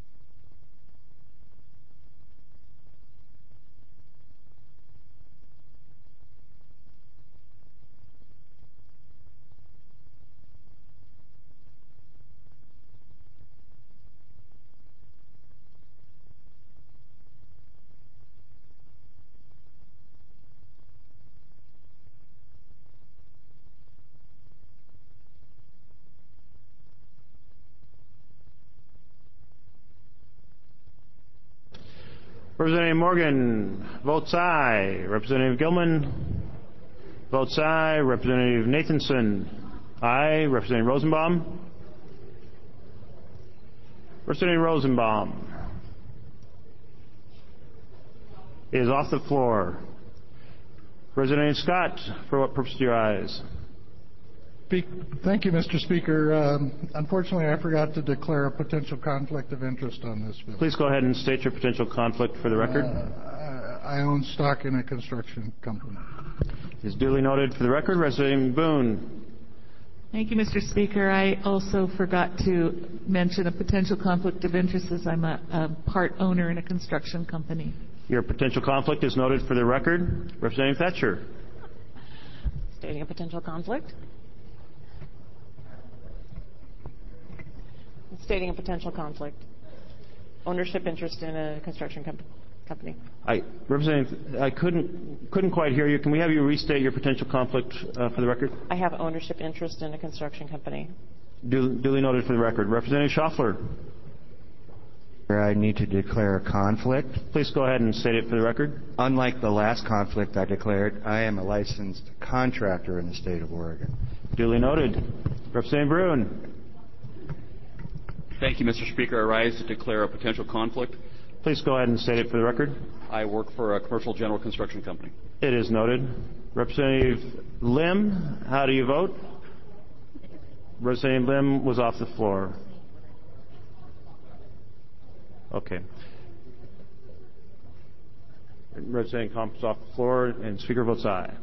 Representative Morgan votes aye. Representative Gilman votes aye. Representative Nathanson aye. Representative Rosenbaum. Representative Rosenbaum is off the floor. Representative Scott, for what purpose do your ayes? Thank you, Mister Speaker. Um, unfortunately, I forgot to declare a potential conflict of interest on this bill. Please go ahead and state your potential conflict for the record. Uh, I own stock in a construction company. Is duly noted for the record. Representative Boone. Thank you, Mister Speaker. I also forgot to mention a potential conflict of interest as I'm a, a part owner in a construction company. Your potential conflict is noted for the record. Representative Thatcher. Stating a potential conflict. Stating a potential conflict. Ownership interest in a construction com- company. I, Representative, I couldn't couldn't quite hear you. Can we have you restate your potential conflict uh, for the record? I have ownership interest in a construction company. Du- duly noted for the record. Representative Schaffler. I need to declare a conflict. Please go ahead and state it for the record. Unlike the last conflict I declared, I am a licensed contractor in the state of Oregon. Duly noted. Representative Bruin. Thank you, Mister Speaker. I rise to declare a potential conflict. Please go ahead and state it for the record. I work for a commercial general construction company. It is noted. Representative Lim, how do you vote? Representative Lim was off the floor. Okay. Representative Compton's off the floor, and Speaker votes aye.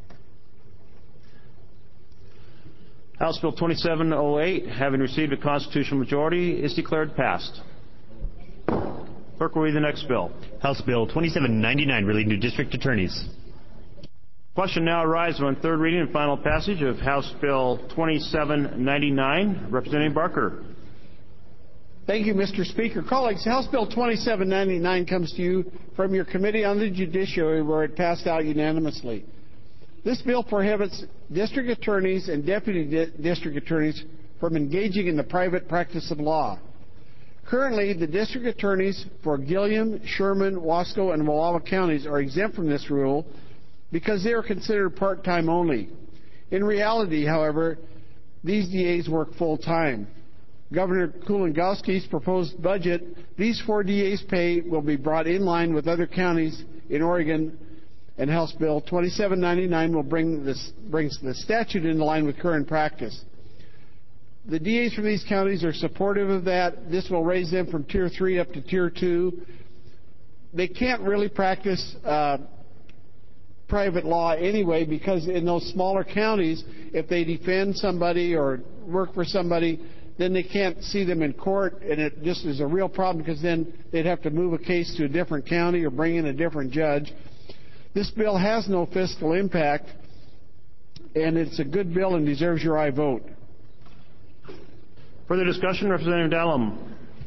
House Bill twenty-seven oh eight, having received a constitutional majority, is declared passed. Clerk will read the next bill. House Bill twenty-seven ninety-nine, relating to district attorneys. Question now arises on third reading and final passage of House Bill twenty-seven ninety-nine. Representative Barker. Thank you, Mister Speaker. Colleagues, House Bill twenty-seven ninety-nine comes to you from your Committee on the Judiciary, where it passed out unanimously. This bill prohibits district attorneys and deputy di- district attorneys from engaging in the private practice of law. Currently, the district attorneys for Gilliam, Sherman, Wasco, and Wallowa counties are exempt from this rule because they are considered part-time only. In reality, however, these D As work full-time. Governor Kulongoski's proposed budget, these four D As' pay will be brought in line with other counties in Oregon, and House Bill twenty-seven ninety-nine will bring this, brings the statute into line with current practice. The D As from these counties are supportive of that. This will raise them from Tier three up to Tier two. They can't really practice uh, private law anyway, because in those smaller counties, if they defend somebody or work for somebody, then they can't see them in court, and it just is a real problem, because then they'd have to move a case to a different county or bring in a different judge. This bill has no fiscal impact, and it's a good bill and deserves your aye vote. Further discussion, Representative Dallum.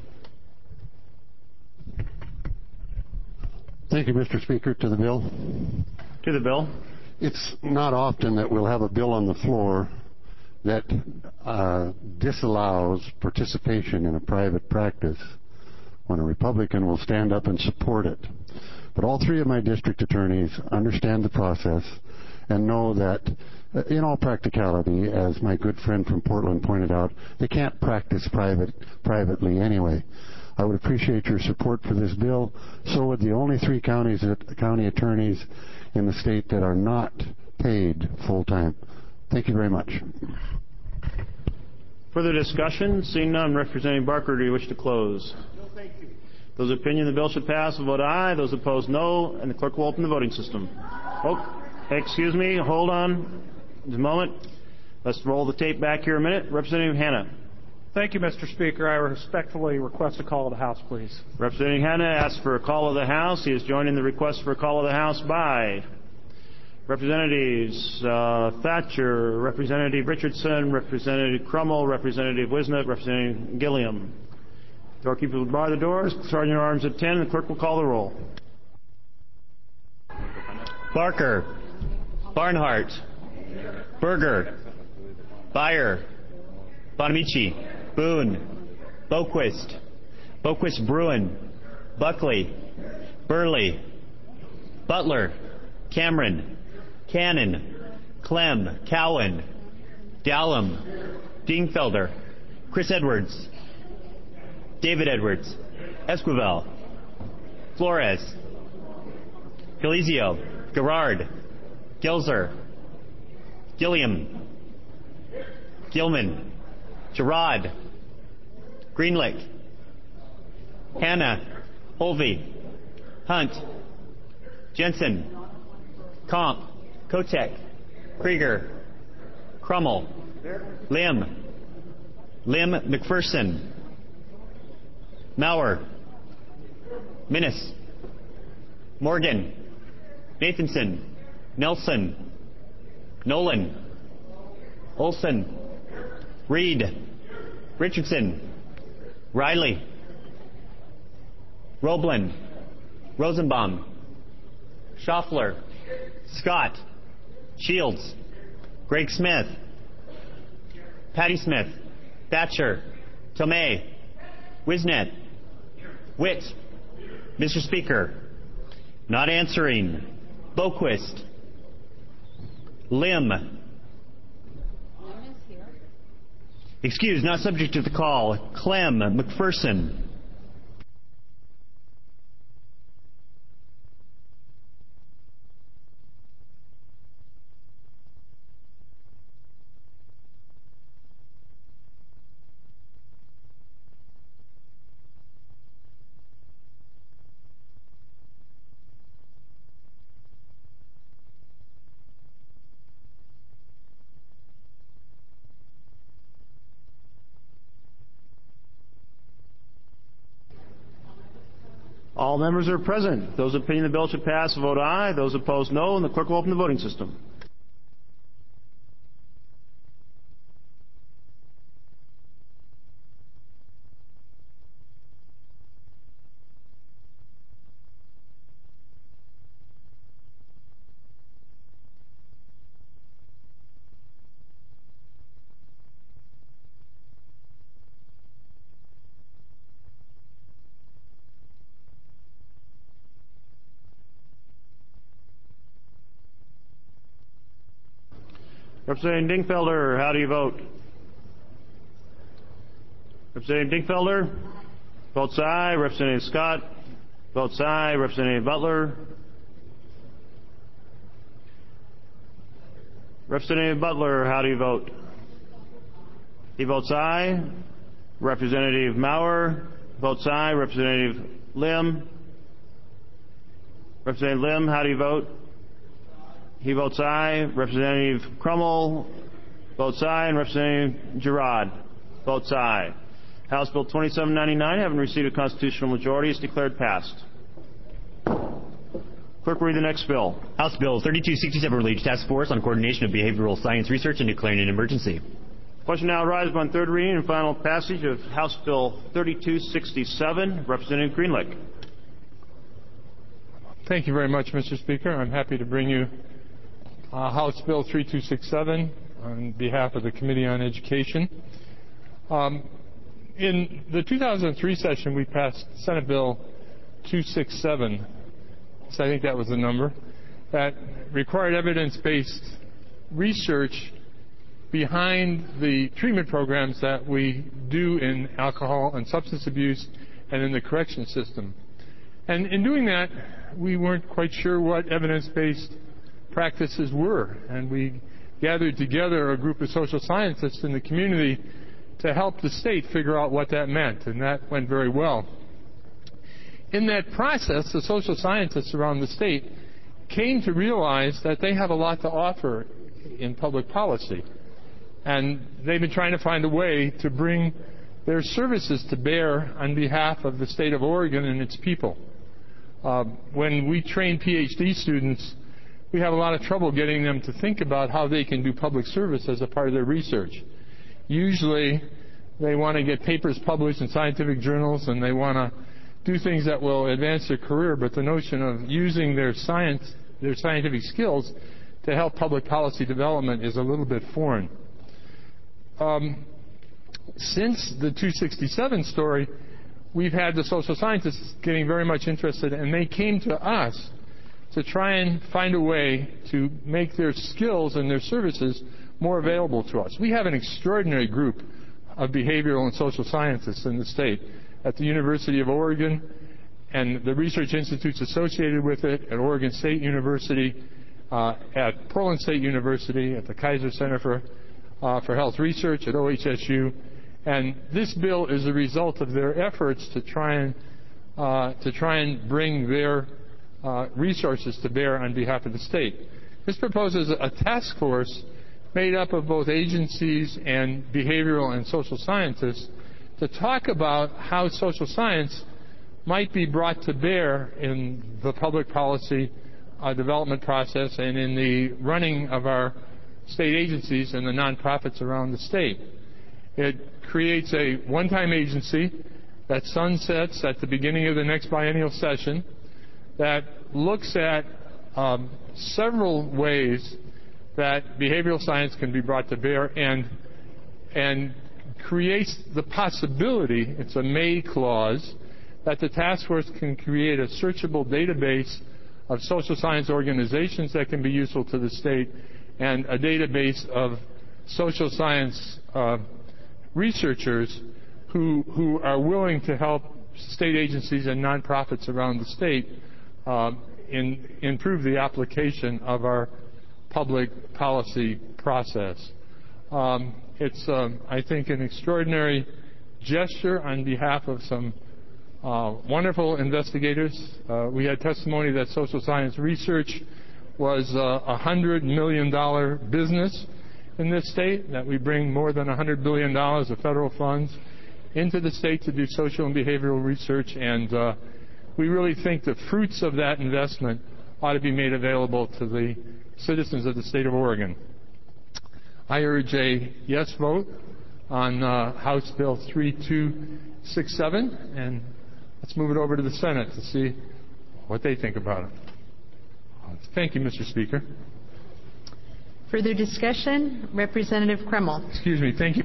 Thank you, Mister Speaker. To the bill. To the bill. It's not often that we'll have a bill on the floor that uh, disallows participation in a private practice when a Republican will stand up and support it. But all three of my district attorneys understand the process and know that uh, in all practicality, as my good friend from Portland pointed out, they can't practice private privately anyway. I would appreciate your support for this bill. So would the only three counties, that, county attorneys in the state that are not paid full-time. Thank you very much. Further discussion? Seeing none, Representative Barker, do you wish to close? No, thank you. Those opinion the bill should pass will vote aye. Those opposed, no. And the clerk will open the voting system. Oh, excuse me. Hold on just a moment. Let's roll the tape back here a minute. Representative Hanna. Thank you, Mister Speaker. I respectfully request a call of the House, please. Representative Hanna asks for a call of the House. He is joining the request for a call of the House by Representatives uh, Thatcher, Representative Richardson, Representative Crummell, Representative Wisnett, Representative Gilliam. Doorkeeper will bar the doors. Sergeant at Arms at ten. The clerk will call the roll. Barker. Barnhart. Berger. Byer. Bonamici. Boone. Boquist. Boquist Bruin. Buckley. Burley. Butler. Cameron. Cannon. Clem. Cowan. Dallum. Dingfelder. Chris Edwards. David Edwards. Esquivel. Flores. Galizio. Gerard. Gilzer. Gilliam. Gilman. Gerard. Greenlick. Hanna. Holvey. Hunt. Jensen. Comp. Kotek. Krieger. Crummell. Lim. Lim McPherson. Maurer. Minnis. Morgan. Nathanson. Nelson. Nolan. Olson. Reed. Richardson. Riley. Roblin, Rosenbaum, Schaffler, Scott, Shields, Greg Smith, Patty Smith, Thatcher, Tomei, Wisnet, Witt. Mister Speaker, not answering. Boquist, Lim. Excused, not subject to the call. Clem, McPherson. All members are present. Those opinion the bill should pass vote aye. Those opposed no, and the clerk will open the voting system. Representative Dingfelder, how do you vote? Representative Dingfelder? Votes aye. Representative Scott? Votes aye. Representative Butler? Representative Butler, how do you vote? He votes aye. Representative Maurer? Votes aye. Representative Lim? Representative Lim, how do you vote? He votes aye. Representative Crummell votes aye. And Representative Girard votes aye. House Bill twenty-seven ninety-nine, having received a constitutional majority, is declared passed. Clerk, read the next bill. House Bill thirty-two sixty-seven, related to Task Force on Coordination of Behavioral Science Research and declaring an emergency. Question now arises on third reading and final passage of House Bill thirty-two sixty-seven. Representative Greenlick. Thank you very much, Mister Speaker. I'm happy to bring you Uh, House Bill thirty-two sixty-seven on behalf of the Committee on Education. Um, in the two thousand three session, we passed Senate Bill two sixty-seven, so I think that was the number, that required evidence-based research behind the treatment programs that we do in alcohol and substance abuse and in the correction system. And in doing that, we weren't quite sure what evidence-based practices were, and we gathered together a group of social scientists in the community to help the state figure out what that meant, and that went very well. In that process, the social scientists around the state came to realize that they have a lot to offer in public policy, and they've been trying to find a way to bring their services to bear on behalf of the state of Oregon and its people. Uh, when we train P H D students, we have a lot of trouble getting them to think about how they can do public service as a part of their research. Usually, they want to get papers published in scientific journals and they want to do things that will advance their career, but the notion of using their science, their scientific skills to help public policy development is a little bit foreign. Um, since the two sixty-seven story, we've had the social scientists getting very much interested, and they came to us to try and find a way to make their skills and their services more available to us. We have an extraordinary group of behavioral and social scientists in the state at the University of Oregon and the research institutes associated with it at Oregon State University, uh, at Portland State University, at the Kaiser Center for, uh, for Health Research at O H S U. And this bill is a result of their efforts to try and, uh, to try and bring their Uh, resources to bear on behalf of the state. This proposes a task force made up of both agencies and behavioral and social scientists to talk about how social science might be brought to bear in the public policy uh, development process and in the running of our state agencies and the nonprofits around the state. It creates a one-time agency that sunsets at the beginning of the next biennial session that looks at um, several ways that behavioral science can be brought to bear and and creates the possibility, it's a may clause, that the task force can create a searchable database of social science organizations that can be useful to the state and a database of social science uh, researchers who, who are willing to help state agencies and nonprofits around the state uh, in, improve the application of our public policy process. Um, it's, um, I think, an extraordinary gesture on behalf of some uh, wonderful investigators. Uh, we had testimony that social science research was a uh, one hundred million dollars business in this state, that we bring more than one hundred billion dollars of federal funds into the state to do social and behavioral research, and uh, we really think the fruits of that investment ought to be made available to the citizens of the state of Oregon. I urge a yes vote on uh, House Bill three two six seven, and let's move it over to the Senate to see what they think about it. Thank you, Mister Speaker. Further discussion? Representative Kreml. Excuse me. Thank you.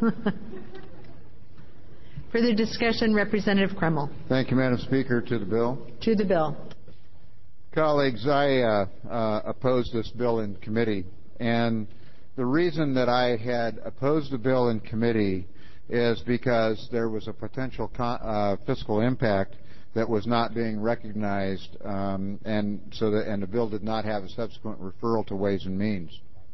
Further discussion? Representative Kreml. Thank you, Madam Speaker. To the bill. To the bill. Colleagues, I uh, uh, opposed this bill in committee, and the reason that I had opposed the bill in committee is because there was a potential con- uh, fiscal impact that was not being recognized, um, and so that, and the bill did not have a subsequent referral to Ways and Means.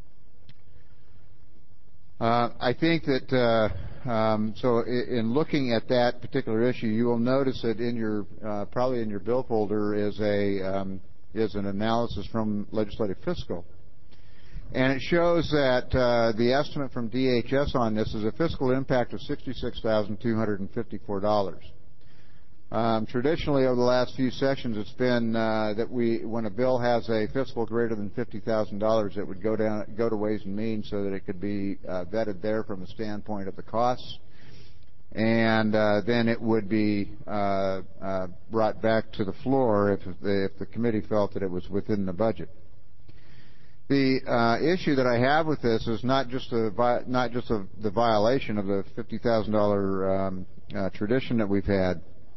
Uh, I think that uh, um, so in looking at that particular issue, you will notice that in your uh, probably in your bill folder is a um, is an analysis from Legislative Fiscal. And it shows that uh, the estimate from D H S on this is a fiscal impact of sixty-six thousand two hundred fifty-four dollars. Um, traditionally, over the last few sessions, it's been uh, that we, when a bill has a fiscal greater than fifty thousand dollars, it would go down, go to Ways and Means so that it could be uh, vetted there from a standpoint of the costs, and uh, then it would be uh, uh, brought back to the floor if the, if the committee felt that it was within the budget. The uh, issue that I have with this is not just a, not just a, the violation of the fifty thousand dollars um, uh, tradition that we've had,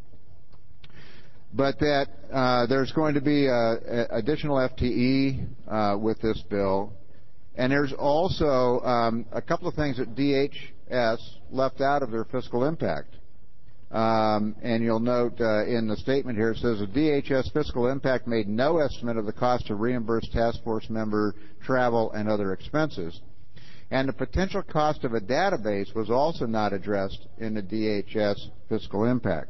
but that uh, there's going to be a, a additional F T E uh, with this bill, and there's also um, a couple of things that D H S left out of their fiscal impact. Um, and you'll note uh, in the statement here, it says the D H S fiscal impact made no estimate of the cost to reimburse task force member travel and other expenses. And the potential cost of a database was also not addressed in the D H S fiscal impact.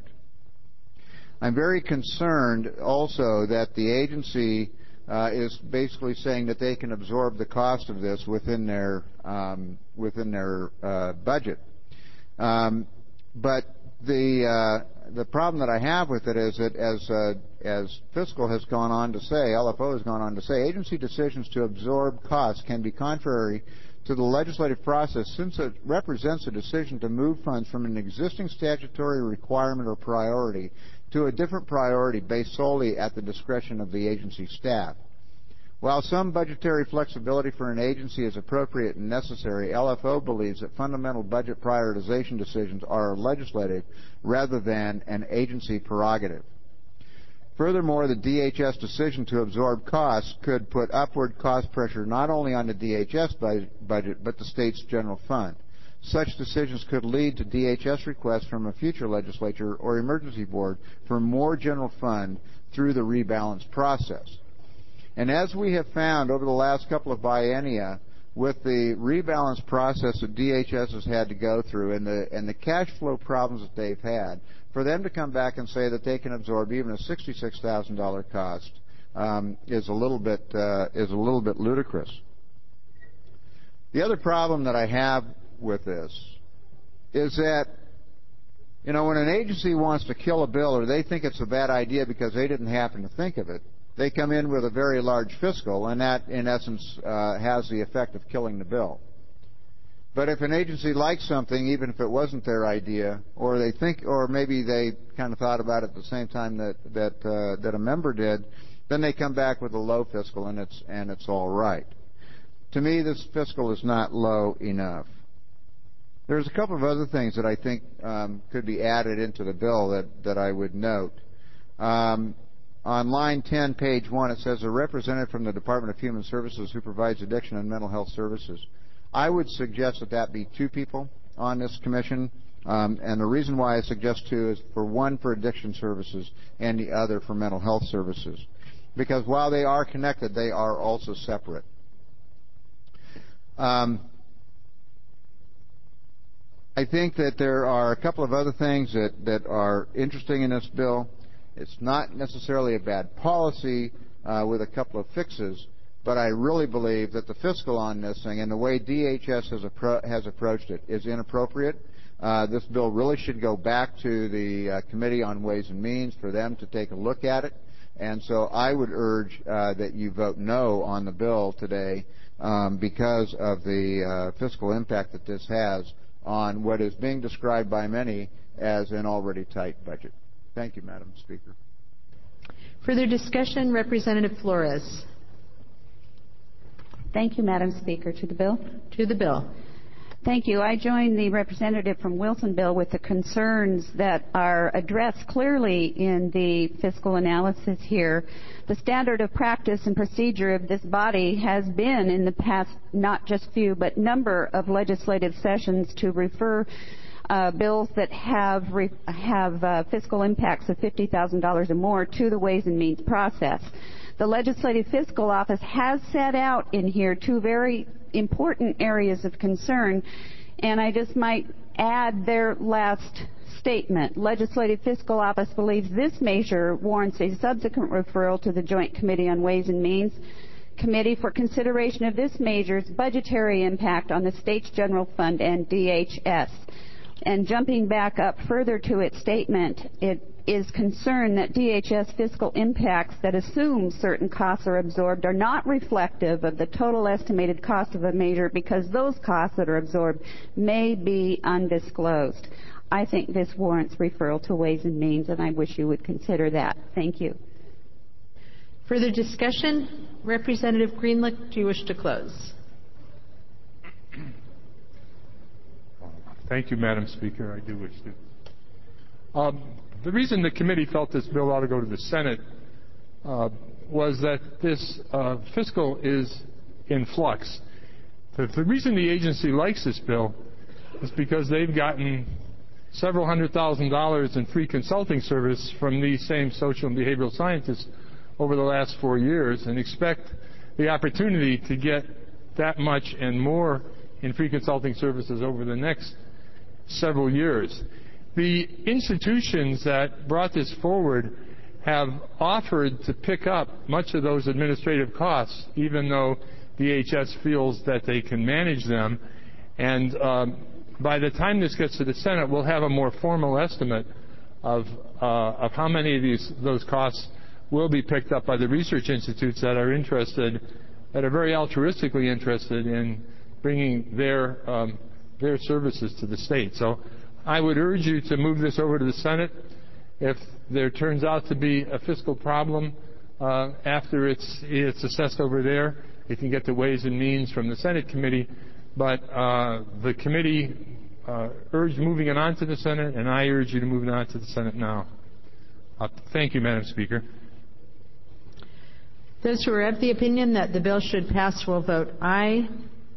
I'm very concerned also that the agency uh, is basically saying that they can absorb the cost of this within their um, within their uh, budget. Um, but The uh, the problem that I have with it is that as uh, as Fiscal has gone on to say, L F O has gone on to say, agency decisions to absorb costs can be contrary to the legislative process since it represents a decision to move funds from an existing statutory requirement or priority to a different priority based solely at the discretion of the agency staff. While some budgetary flexibility for an agency is appropriate and necessary, L F O believes that fundamental budget prioritization decisions are legislative rather than an agency prerogative. Furthermore, the D H S decision to absorb costs could put upward cost pressure not only on the D H S budget but the state's general fund. Such decisions could lead to D H S requests from a future legislature or emergency board for more general fund through the rebalance process. And as we have found over the last couple of biennia, with the rebalance process that D H S has had to go through and the and the cash flow problems that they've had, for them to come back and say that they can absorb even a sixty-six thousand dollars cost um, is a little bit uh, is a little bit ludicrous. The other problem that I have with this is that, you know, when an agency wants to kill a bill or they think it's a bad idea because they didn't happen to think of it, they come in with a very large fiscal, and that, in essence, uh, has the effect of killing the bill. But if an agency likes something, even if it wasn't their idea, or they think, or maybe they kind of thought about it at the same time that that uh, that a member did, then they come back with a low fiscal, and it's and it's all right. To me, this fiscal is not low enough. There's a couple of other things that I think um, could be added into the bill that that I would note. Um, on line ten, page one, it says a representative from the Department of Human Services who provides addiction and mental health services. I would suggest that that be two people on this commission, um, and the reason why I suggest two is for one for addiction services and the other for mental health services. Because while they are connected, they are also separate. Um, I think that there are a couple of other things that, that are interesting in this bill. It's not necessarily a bad policy uh, with a couple of fixes, but I really believe that the fiscal on this thing and the way D H S has, appro- has approached it is inappropriate. Uh, this bill really should go back to the uh, Committee on Ways and Means for them to take a look at it. And so I would urge uh, that you vote no on the bill today um, because of the uh, fiscal impact that this has on what is being described by many as an already tight budget. Thank you, Madam Speaker. Further discussion, Representative Flores. Thank you, Madam Speaker. To the bill? To the bill. Thank you. I join the representative from Wilsonville with the concerns that are addressed clearly in the fiscal analysis here. The standard of practice and procedure of this body has been in the past not just few but number of legislative sessions to refer uh, bills that have re- have uh, fiscal impacts of fifty thousand dollars or more to the Ways and Means process. The Legislative Fiscal Office has set out in here two very important areas of concern, and I just might add their last statement. Legislative Fiscal Office believes this measure warrants a subsequent referral to the Joint Committee on Ways and Means Committee for consideration of this measure's budgetary impact on the state's general fund and D H S. And jumping back up further to its statement, it is concerned that D H S fiscal impacts that assume certain costs are absorbed are not reflective of the total estimated cost of a measure because those costs that are absorbed may be undisclosed. I think this warrants referral to Ways and Means, and I wish you would consider that. Thank you. Further discussion? Representative Greenlick, do you wish to close? Thank you, Madam Speaker. I do wish to. Um, the reason the committee felt this bill ought to go to the Senate uh, was that this uh, fiscal is in flux. The, the reason the agency likes this bill is because they've gotten several hundred thousand dollars in free consulting service from these same social and behavioral scientists over the last four years and expect the opportunity to get that much and more in free consulting services over the next several years. The institutions that brought this forward have offered to pick up much of those administrative costs, even though D H S feels that they can manage them. And um, by the time this gets to the Senate, we'll have a more formal estimate of, uh, of how many of these those costs will be picked up by the research institutes that are interested, that are very altruistically interested in bringing their um, their services to the state. So I would urge you to move this over to the Senate. If there turns out to be a fiscal problem uh, after it's, it's assessed over there, it can get to Ways and Means from the Senate committee. But uh, the committee uh, urged moving it on to the Senate, and I urge you to move it on to the Senate now. Uh, thank you, Madam Speaker. Those who are of the opinion that the bill should pass will vote aye.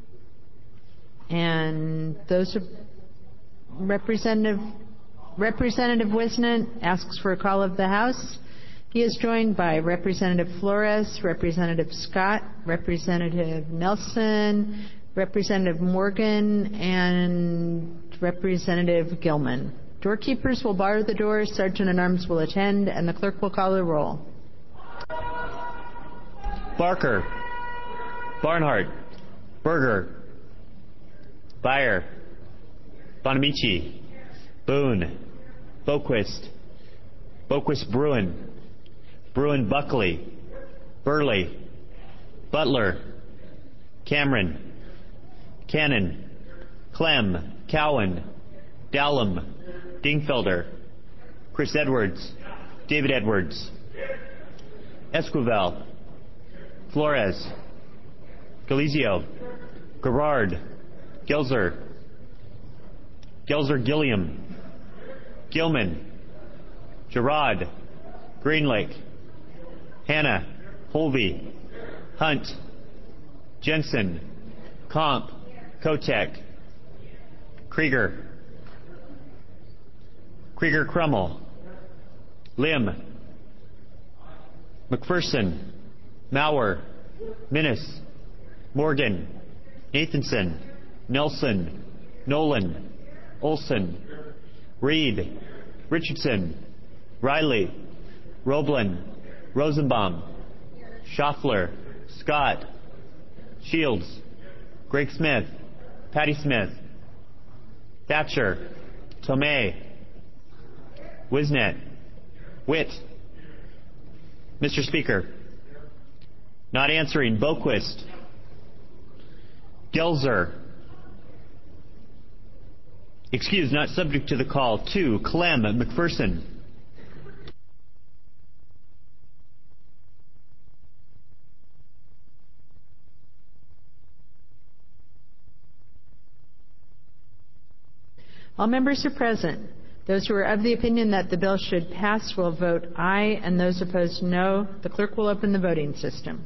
And those who Representative Representative Wisnant asks for a call of the House. He is joined by Representative Flores, Representative Scott, Representative Nelson, Representative Morgan, and Representative Gilman. Doorkeepers will bar the doors, Sergeant-at-Arms will attend, and the clerk will call the roll. Barker, Barnhart, Berger, Byer, Bonamici, Boone, Boquist, Boquist Bruin, Bruin Buckley, Burley, Butler, Cameron, Cannon, Clem, Cowan, Dallum, Dingfelder, Chris Edwards, David Edwards, Esquivel, Flores, Galizio, Gerard, Gelzer, Gelzer Gilliam, Gilman, Gerard, Greenlake, Hannah, Holvey, Hunt, Jensen, Comp, Kotek, Krieger, Krieger Crummel, Lim, McPherson, Maurer, Minnis, Morgan, Nathanson, Nelson, Nolan, Olson, Reed, Richardson, Riley, Roblin, Rosenbaum, Schaffler, Scott, Shields, Greg Smith, Patty Smith, Thatcher, Tomei, Wisnet, Witt. Mister Speaker, not answering, Boquist, Gelzer. Excused, not subject to the call. Two, Clem, McPherson. All members are present. Those who are of the opinion that the bill should pass will vote aye, and those opposed no. The clerk will open the voting system.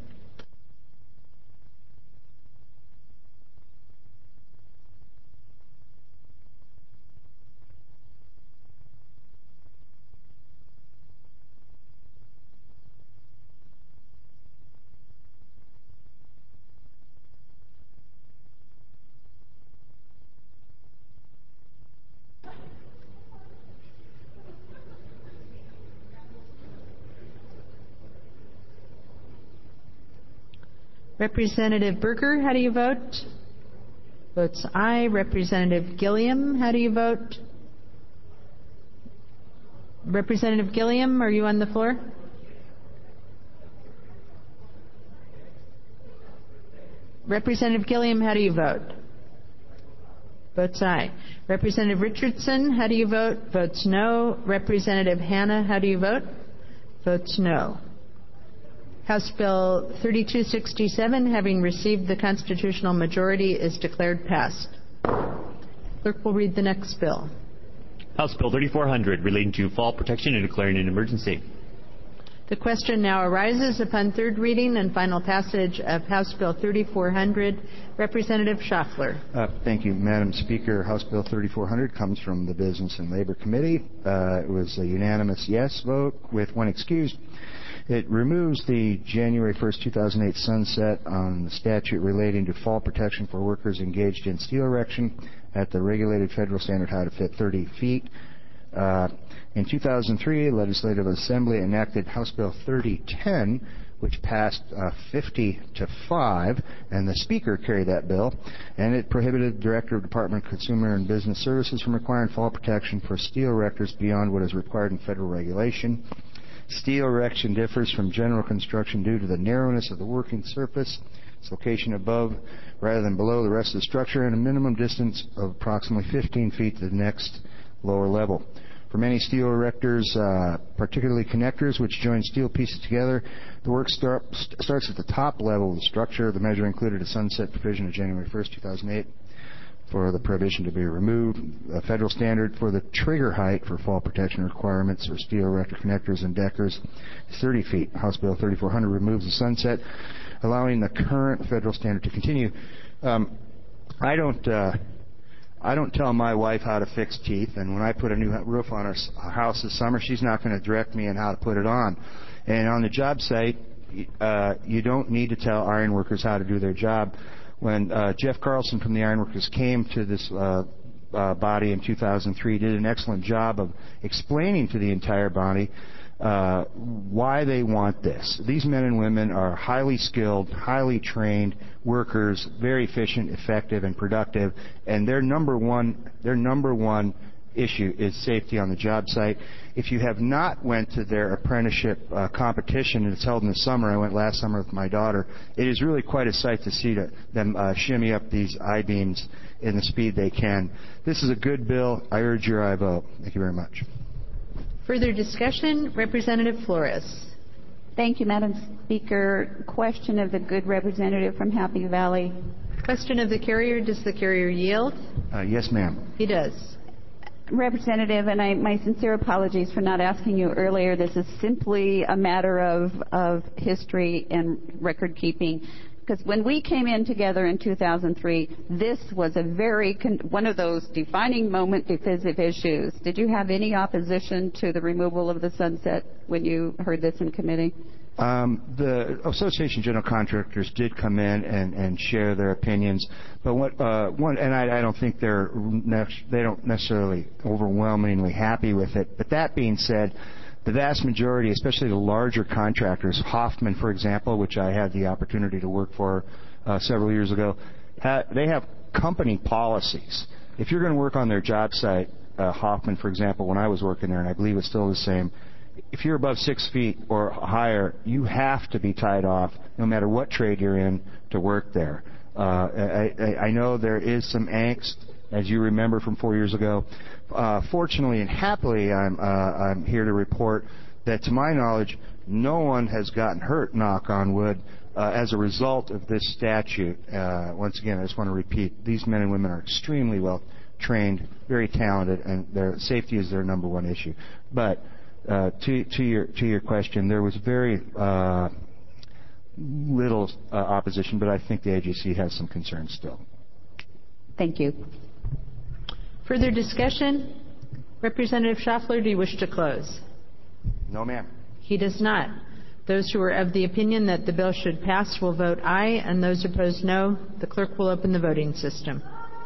Representative Berger, how do you vote? Votes aye. Representative Gilliam, how do you vote? Representative Gilliam, are you on the floor? Representative Gilliam, how do you vote? Votes aye. Representative Richardson, how do you vote? Votes no. Representative Hannah, how do you vote? Votes no. House Bill thirty-two sixty-seven, having received the constitutional majority, is declared passed. Clerk will read the next bill. House Bill thirty-four hundred, relating to fall protection and declaring an emergency. The question now arises upon third reading and final passage of House Bill thirty-four hundred. Representative Schaffler. Uh, thank you, Madam Speaker. House Bill thirty-four hundred comes from the Business and Labor Committee. Uh, it was a unanimous yes vote with one excused. It removes the January first, two thousand eight sunset on the statute relating to fall protection for workers engaged in steel erection at the regulated federal standard height of thirty feet. Uh, in two thousand three, the Legislative Assembly enacted House Bill thirty ten, which passed uh, fifty to five, and the Speaker carried that bill, and it prohibited the Director of Department of Consumer and Business Services from requiring fall protection for steel erectors beyond what is required in federal regulation. Steel erection differs from general construction due to the narrowness of the working surface, its location above rather than below the rest of the structure, and a minimum distance of approximately fifteen feet to the next lower level. For many steel erectors, uh, particularly connectors which join steel pieces together, the work start, st- starts at the top level of the structure. The measure included a sunset provision of January first, two thousand eight. For the prohibition to be removed. A federal standard for the trigger height for fall protection requirements for steel erector connectors and deckers is thirty feet. House Bill thirty-four hundred removes the sunset, allowing the current federal standard to continue. Um, I don't uh, I don't tell my wife how to fix teeth, and when I put a new roof on our house this summer, she's not going to direct me on how to put it on. And on the job site, uh, you don't need to tell iron workers how to do their job. When uh, Jeff Carlson from the Ironworkers came to this uh, uh, body in two thousand three, did an excellent job of explaining to the entire body uh, why they want this. These men and women are highly skilled, highly trained workers, very efficient, effective, and productive, and their number one, their number one issue is safety on the job site. If you have not went to their apprenticeship uh, competition, and it's held in the summer, I went last summer with my daughter, it is really quite a sight to see to, them uh, shimmy up these I-beams in the speed they can. This is a good bill. I urge your aye vote. Thank you very much. Further discussion? Representative Flores. Thank you, Madam Speaker. Question of the good representative from Happy Valley. Question of the carrier. Does the carrier yield? Uh, yes, ma'am. He does. Representative, and I, my sincere apologies for not asking you earlier. This is simply a matter of, of history and record keeping. Because when we came in together in two thousand three, this was a very con- one of those defining moment divisive issues. Did you have any opposition to the removal of the sunset when you heard this in committee? Um, the Association of General Contractors did come in and, and share their opinions, but what uh, one and I, I don't think they're ne- they don't necessarily overwhelmingly happy with it. But that being said, the vast majority, especially the larger contractors, Hoffman, for example, which I had the opportunity to work for uh, several years ago, ha- they have company policies. If you're going to work on their job site, uh, Hoffman, for example, when I was working there, and I believe it's still the same, if you're above six feet or higher, you have to be tied off, no matter what trade you're in, to work there. Uh, I, I, I know there is some angst, as you remember from four years ago. Uh, fortunately and happily, I'm, uh, I'm here to report that, to my knowledge, no one has gotten hurt, knock on wood, uh, as a result of this statute. Uh, once again, I just want to repeat, these men and women are extremely well trained, very talented, and their safety is their number one issue. But uh, to, to your to your question, there was very uh, little uh, opposition, but I think the A G C has some concerns still. Thank you. Further discussion? Representative Schaffler, do you wish to close? No, ma'am. He does not. Those who are of the opinion that the bill should pass will vote aye, and those opposed no. The clerk will open the voting system.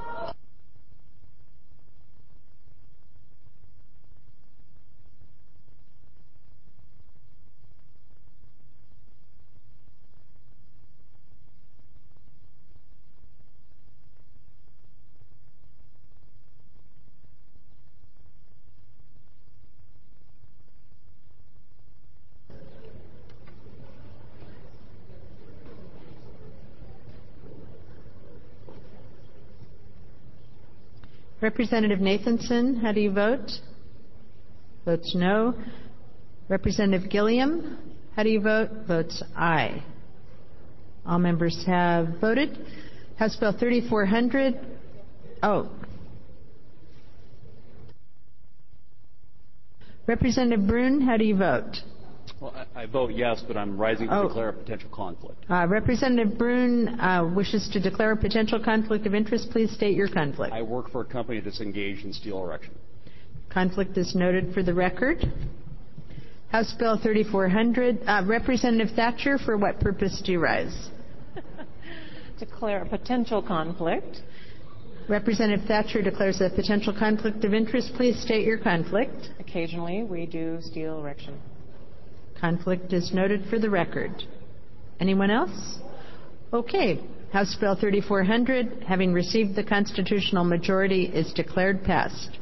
Representative Nathanson, how do you vote? Votes no. Representative Gilliam, how do you vote? Votes aye. All members have voted. House Bill thirty-four hundred. Oh. Representative Brune, how do you vote? Well, I, I vote yes, but I'm rising to Oh. declare a potential conflict. Uh, Representative Brune uh, wishes to declare a potential conflict of interest. Please state your conflict. I work for a company that's engaged in steel erection. Conflict is noted for the record. House Bill thirty-four hundred. Uh, Representative Thatcher, for what purpose do you rise? Declare a potential conflict. Representative Thatcher declares a potential conflict of interest. Please state your conflict. Occasionally, we do steel erection. Conflict is noted for the record. Anyone else? Okay. House Bill thirty-four hundred, having received the constitutional majority, is declared passed.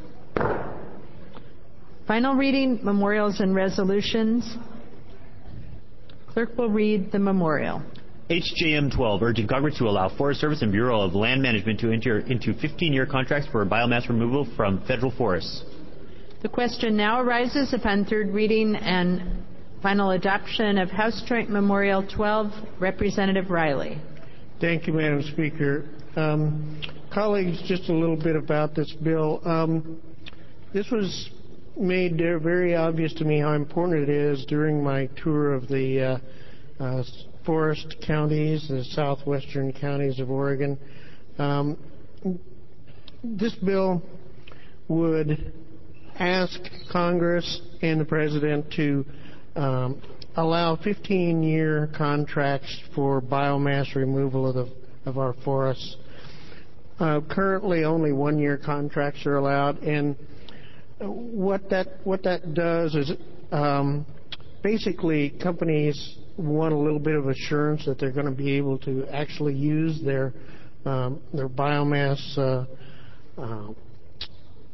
Final reading, memorials and resolutions. Clerk will read the memorial. H J M twelve, urging Congress to allow Forest Service and Bureau of Land Management to enter into fifteen-year contracts for biomass removal from federal forests. The question now arises upon third reading and final adoption of House Joint Memorial twelve. Representative Riley. Thank you, Madam Speaker. Um, colleagues, just a little bit about this bill. Um, this was made very obvious to me how important it is during my tour of the uh, uh, forest counties, the southwestern counties of Oregon. Um, this bill would ask Congress and the President to um, allow fifteen-year contracts for biomass removal of, the, of our forests. Uh, currently, only one-year contracts are allowed, and what that what that does is um, basically companies want a little bit of assurance that they're going to be able to actually use their um, their biomass uh, uh,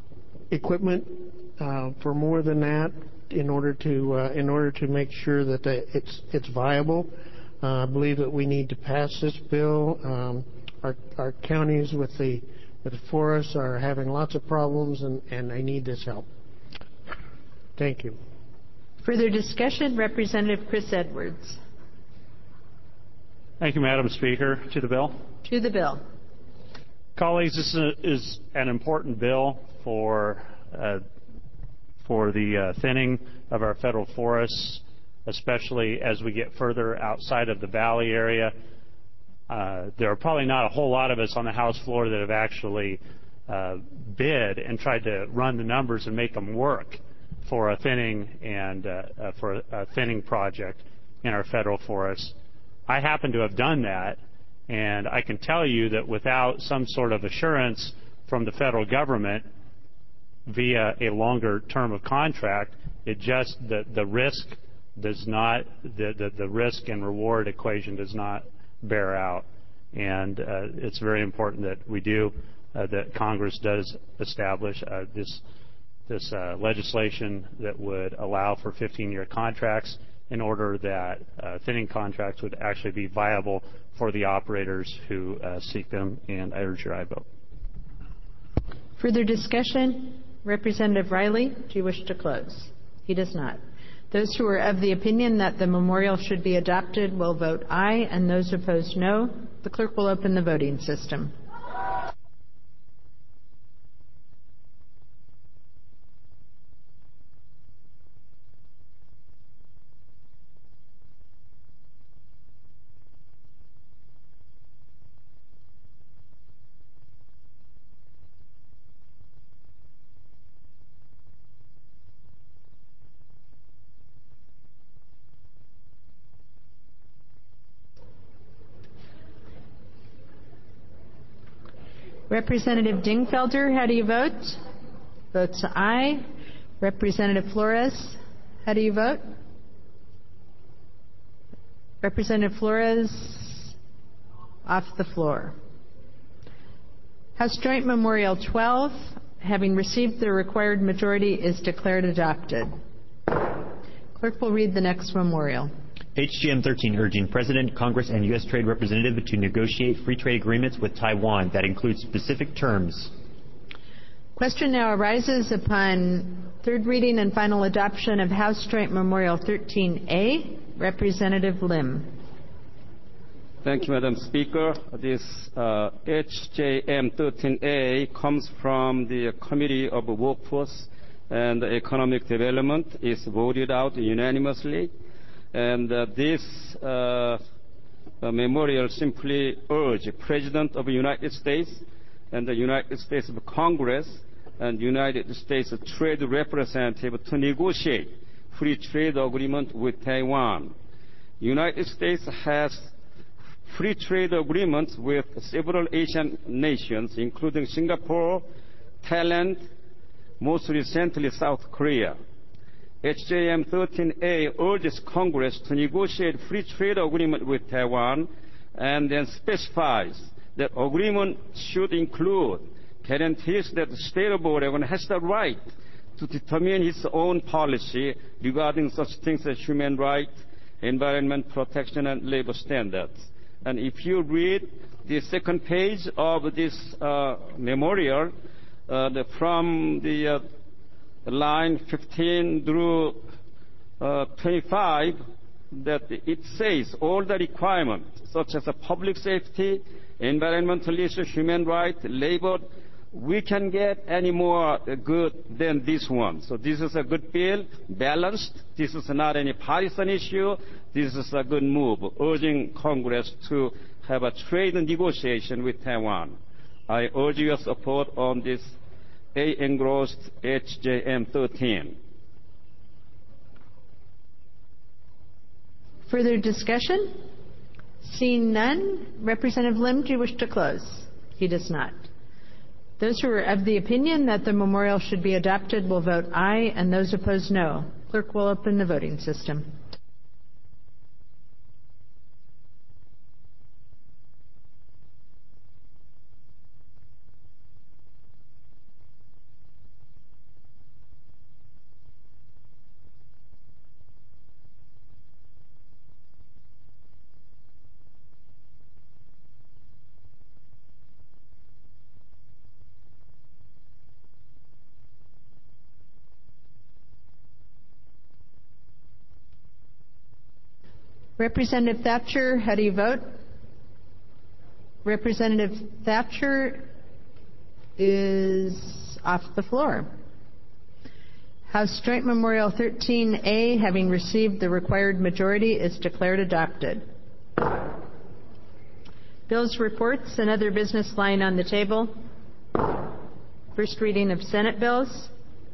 equipment uh, for more than that in order to uh, in order to make sure that the, it's it's viable. Uh, I believe that we need to pass this bill. Um, our, our counties with the with the forests are having lots of problems, and, and they need this help. Thank you. Further discussion, Representative Chris Edwards. Thank you, Madam Speaker. To the bill. To the bill. Colleagues, this is an important bill for uh, for the uh, thinning of our federal forests, especially as we get further outside of the valley area. Uh, there are probably not a whole lot of us on the House floor that have actually uh, bid and tried to run the numbers and make them work for a thinning and uh, uh, for a, a thinning project in our federal forests. I happen to have done that, and I can tell you that without some sort of assurance from the federal government via a longer term of contract, it just the the risk does not the the, the risk and reward equation does not bear out, and uh, it's very important that we do uh, that Congress does establish uh, this this uh, legislation that would allow for fifteen-year contracts in order that uh, thinning contracts would actually be viable for the operators who uh, seek them, and I urge your aye vote. Further discussion? Representative Riley, do you wish to close? He does not. Those who are of the opinion that the memorial should be adopted will vote aye, and those opposed no. The clerk will open the voting system. Representative Dingfelder, how do you vote? Votes aye. Representative Flores, how do you vote? Representative Flores, off the floor. House Joint Memorial twelve, having received the required majority, is declared adopted. Clerk will read the next memorial. H G M thirteen, urging President, Congress, and U S Trade Representative to negotiate free trade agreements with Taiwan that include specific terms. Question now arises upon third reading and final adoption of House Joint Memorial thirteen A. Representative Lim. Thank you, Madam Speaker. This uh, H J M thirteen A comes from the Committee of Workforce and Economic Development. It's voted out unanimously. And uh, this uh, uh, memorial simply urges the President of the United States and the United States of Congress and United States Trade Representative to negotiate free trade agreement with Taiwan. United States has free trade agreements with several Asian nations, including Singapore, Thailand, most recently South Korea. H J M thirteen A urges Congress to negotiate free trade agreement with Taiwan and then specifies that agreement should include guarantees that the state of Oregon has the right to determine its own policy regarding such things as human rights, environment protection, and labor standards. And if you read the second page of this uh, memorial, uh, the, from the uh, line fifteen through uh, twenty-five, that it says all the requirements such as public safety, environmental issues, human rights, labor, we can get any more good than this one. So this is a good bill, balanced. This is not any partisan issue. This is a good move, urging Congress to have a trade negotiation with Taiwan. I urge your support on this A engrossed H J M thirteen. Further discussion? Seeing none, Representative Lim, do you wish to close? He does not. Those who are of the opinion that the memorial should be adopted will vote aye, and those opposed no. Clerk will open the voting system. Representative Thatcher, how do you vote? Representative Thatcher is off the floor. House Joint Memorial thirteen A, having received the required majority, is declared adopted. Bills, reports, and other business lying on the table. First reading of Senate bills.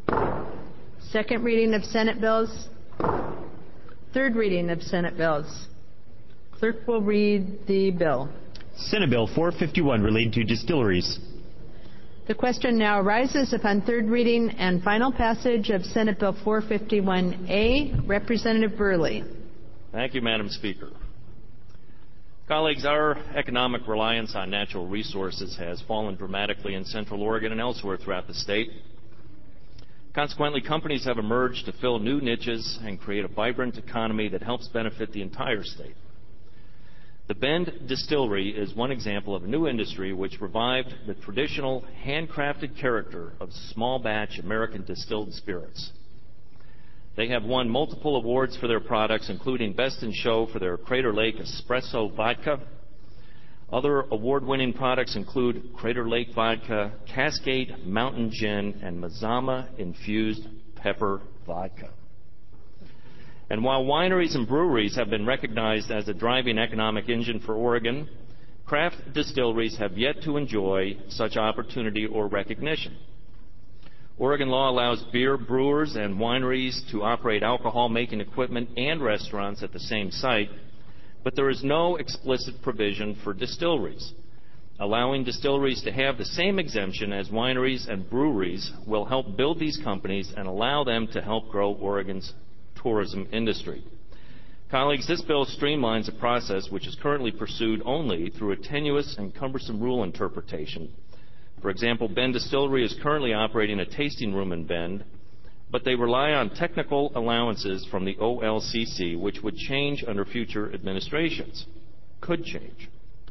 Second reading of Senate bills. Third reading of Senate bills. Clerk will read the bill. Senate Bill four fifty-one relating to distilleries. The question now arises upon third reading and final passage of Senate Bill four fifty-one A. Representative Burley. Thank you, Madam Speaker. Colleagues, our economic reliance on natural resources has fallen dramatically in Central Oregon and elsewhere throughout the state. Consequently, companies have emerged to fill new niches and create a vibrant economy that helps benefit the entire state. The Bend Distillery is one example of a new industry which revived the traditional handcrafted character of small batch American distilled spirits. They have won multiple awards for their products, including Best in Show for their Crater Lake Espresso Vodka. Other award-winning products include Crater Lake Vodka, Cascade Mountain Gin, and Mazama Infused Pepper Vodka. And while wineries and breweries have been recognized as a driving economic engine for Oregon, craft distilleries have yet to enjoy such opportunity or recognition. Oregon law allows beer brewers and wineries to operate alcohol-making equipment and restaurants at the same site, but there is no explicit provision for distilleries. Allowing distilleries to have the same exemption as wineries and breweries will help build these companies and allow them to help grow Oregon's tourism industry. Colleagues, this bill streamlines a process which is currently pursued only through a tenuous and cumbersome rule interpretation. For example, Bend Distillery is currently operating a tasting room in Bend, but they rely on technical allowances from the O L C C, which would change under future administrations. Could change.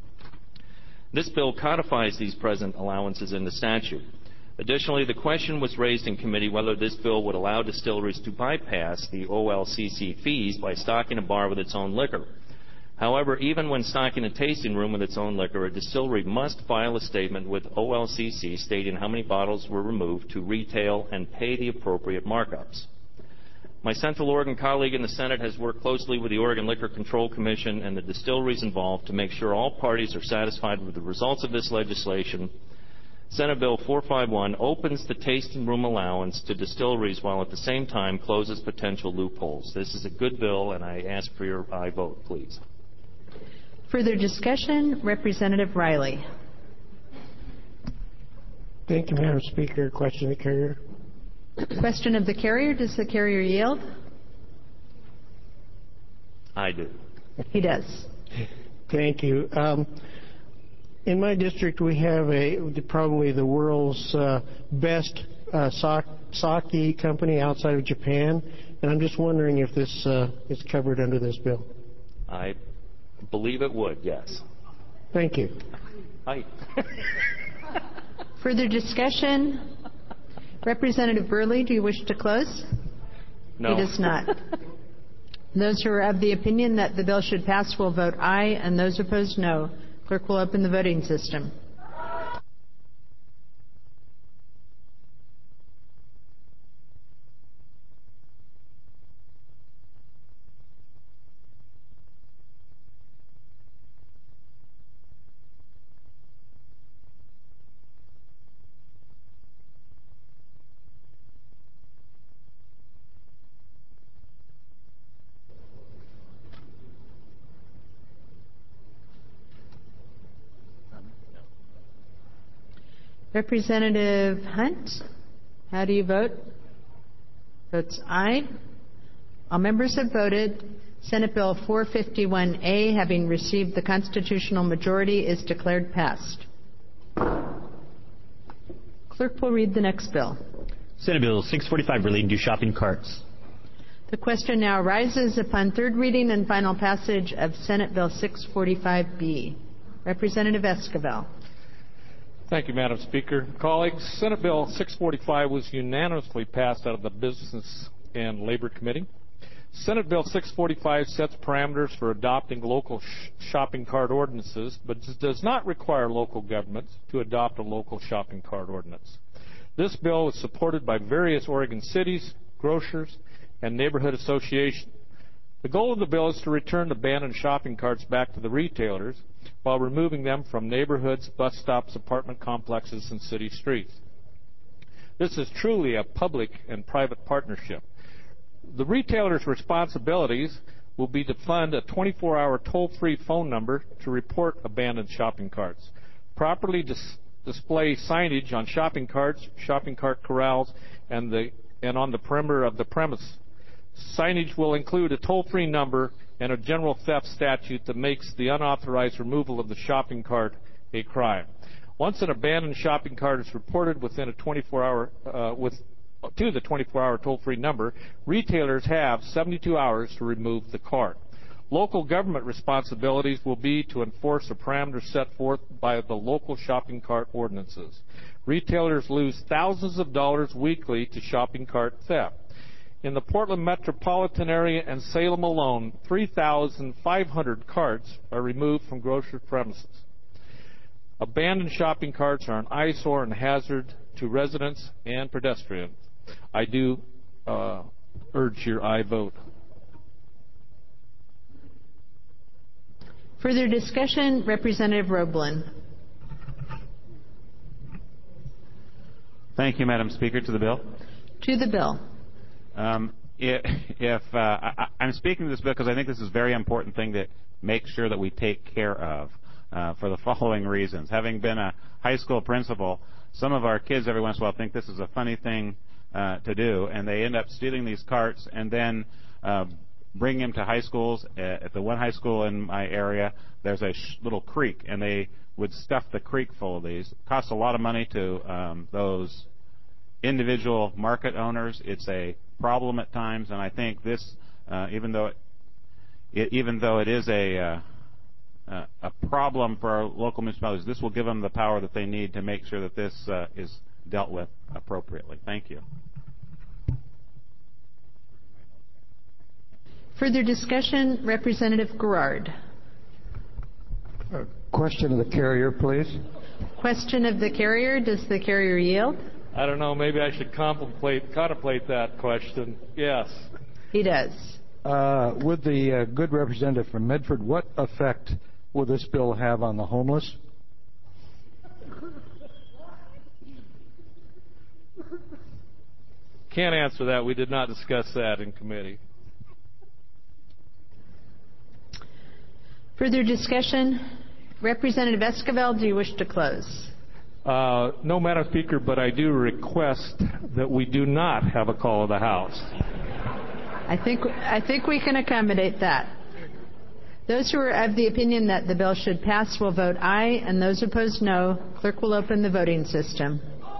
This bill codifies these present allowances in the statute. Additionally, the question was raised in committee whether this bill would allow distilleries to bypass the O L C C fees by stocking a bar with its own liquor. However, even when stocking a tasting room with its own liquor, a distillery must file a statement with O L C C stating how many bottles were removed to retail and pay the appropriate markups. My Central Oregon colleague in the Senate has worked closely with the Oregon Liquor Control Commission and the distilleries involved to make sure all parties are satisfied with the results of this legislation. Senate Bill four fifty-one opens the tasting room allowance to distilleries while at the same time closes potential loopholes. This is a good bill, and I ask for your aye vote, please. Further discussion? Representative Riley. Thank you, Madam Speaker. Question of the carrier. Question of the carrier. Does the carrier yield? I do. He does. Thank you. Um, In my district, we have a probably the world's uh, best uh, sake company outside of Japan, and I'm just wondering if this uh, is covered under this bill. I believe it would, yes. Thank you. Aye. Further discussion? Representative Burley, do you wish to close? No. He does not. Those who are of the opinion that the bill should pass will vote aye, and those opposed no. Clerk will open the voting system. Representative Hunt, how do you vote? Votes aye. All members have voted. Senate Bill four fifty-one A, having received the constitutional majority, is declared passed. Clerk will read the next bill. Senate Bill six forty-five relating to shopping carts. The question now arises upon third reading and final passage of Senate Bill six forty-five B. Representative Esquivel. Thank you, Madam Speaker. Colleagues, Senate Bill six forty-five was unanimously passed out of the Business and Labor Committee. Senate Bill six forty-five sets parameters for adopting local sh- shopping cart ordinances, but does not require local governments to adopt a local shopping cart ordinance. This bill is supported by various Oregon cities, grocers, and neighborhood associations. The goal of the bill is to return abandoned shopping carts back to the retailers while removing them from neighborhoods, bus stops, apartment complexes, and city streets. This is truly a public and private partnership. The retailer's responsibilities will be to fund a twenty-four hour toll-free phone number to report abandoned shopping carts, properly dis- display signage on shopping carts, shopping cart corrals, and, the, and on the perimeter of the premise. Signage will include a toll-free number and a general theft statute that makes the unauthorized removal of the shopping cart a crime. Once an abandoned shopping cart is reported within a twenty-four hour uh, with to the twenty-four hour toll-free number, retailers have seventy-two hours to remove the cart. Local government responsibilities will be to enforce the parameters set forth by the local shopping cart ordinances. Retailers lose thousands of dollars weekly to shopping cart theft. In the Portland metropolitan area and Salem alone, three thousand five hundred carts are removed from grocery premises. Abandoned shopping carts are an eyesore and hazard to residents and pedestrians. I do uh, urge your aye vote. Further discussion, Representative Roblin. Thank you, Madam Speaker. To the bill. To the bill. Um, if, if uh, I, I'm speaking to this bill because I think this is a very important thing to make sure that we take care of uh, for the following reasons. Having been a high school principal, some of our kids every once in a while think this is a funny thing uh, to do, and they end up stealing these carts and then uh, bring them to high schools. At the one high school in my area, there's a sh- little creek, and they would stuff the creek full of these. It costs a lot of money to um, those individual market owners. It's a problem at times, and I think this, uh, even though it, it, even though it is a uh, uh, a problem for our local municipalities, this will give them the power that they need to make sure that this uh, is dealt with appropriately. Thank you. Further discussion, Representative Garrard. Uh, question of the carrier, please. Question of the carrier. Does the carrier yield? I don't know. Maybe I should contemplate contemplate that question. Yes. He does. Uh, would the uh, good representative from Medford, what effect will this bill have on the homeless? Can't answer that. We did not discuss that in committee. Further discussion, Representative Esquivel, do you wish to close? Uh, no, Madam Speaker, but I do request that we do not have a call of the House. I think I think we can accommodate that. Those who are of the opinion that the bill should pass will vote aye, and those opposed no. Clerk will open the voting system.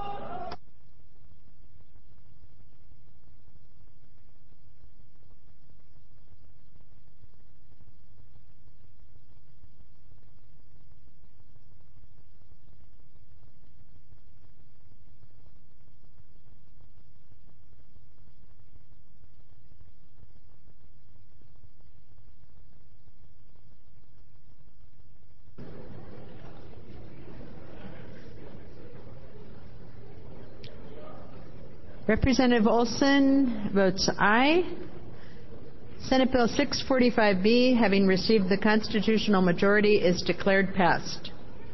Representative Olson votes aye. Senate Bill six forty-five B, having received the constitutional majority, is declared passed.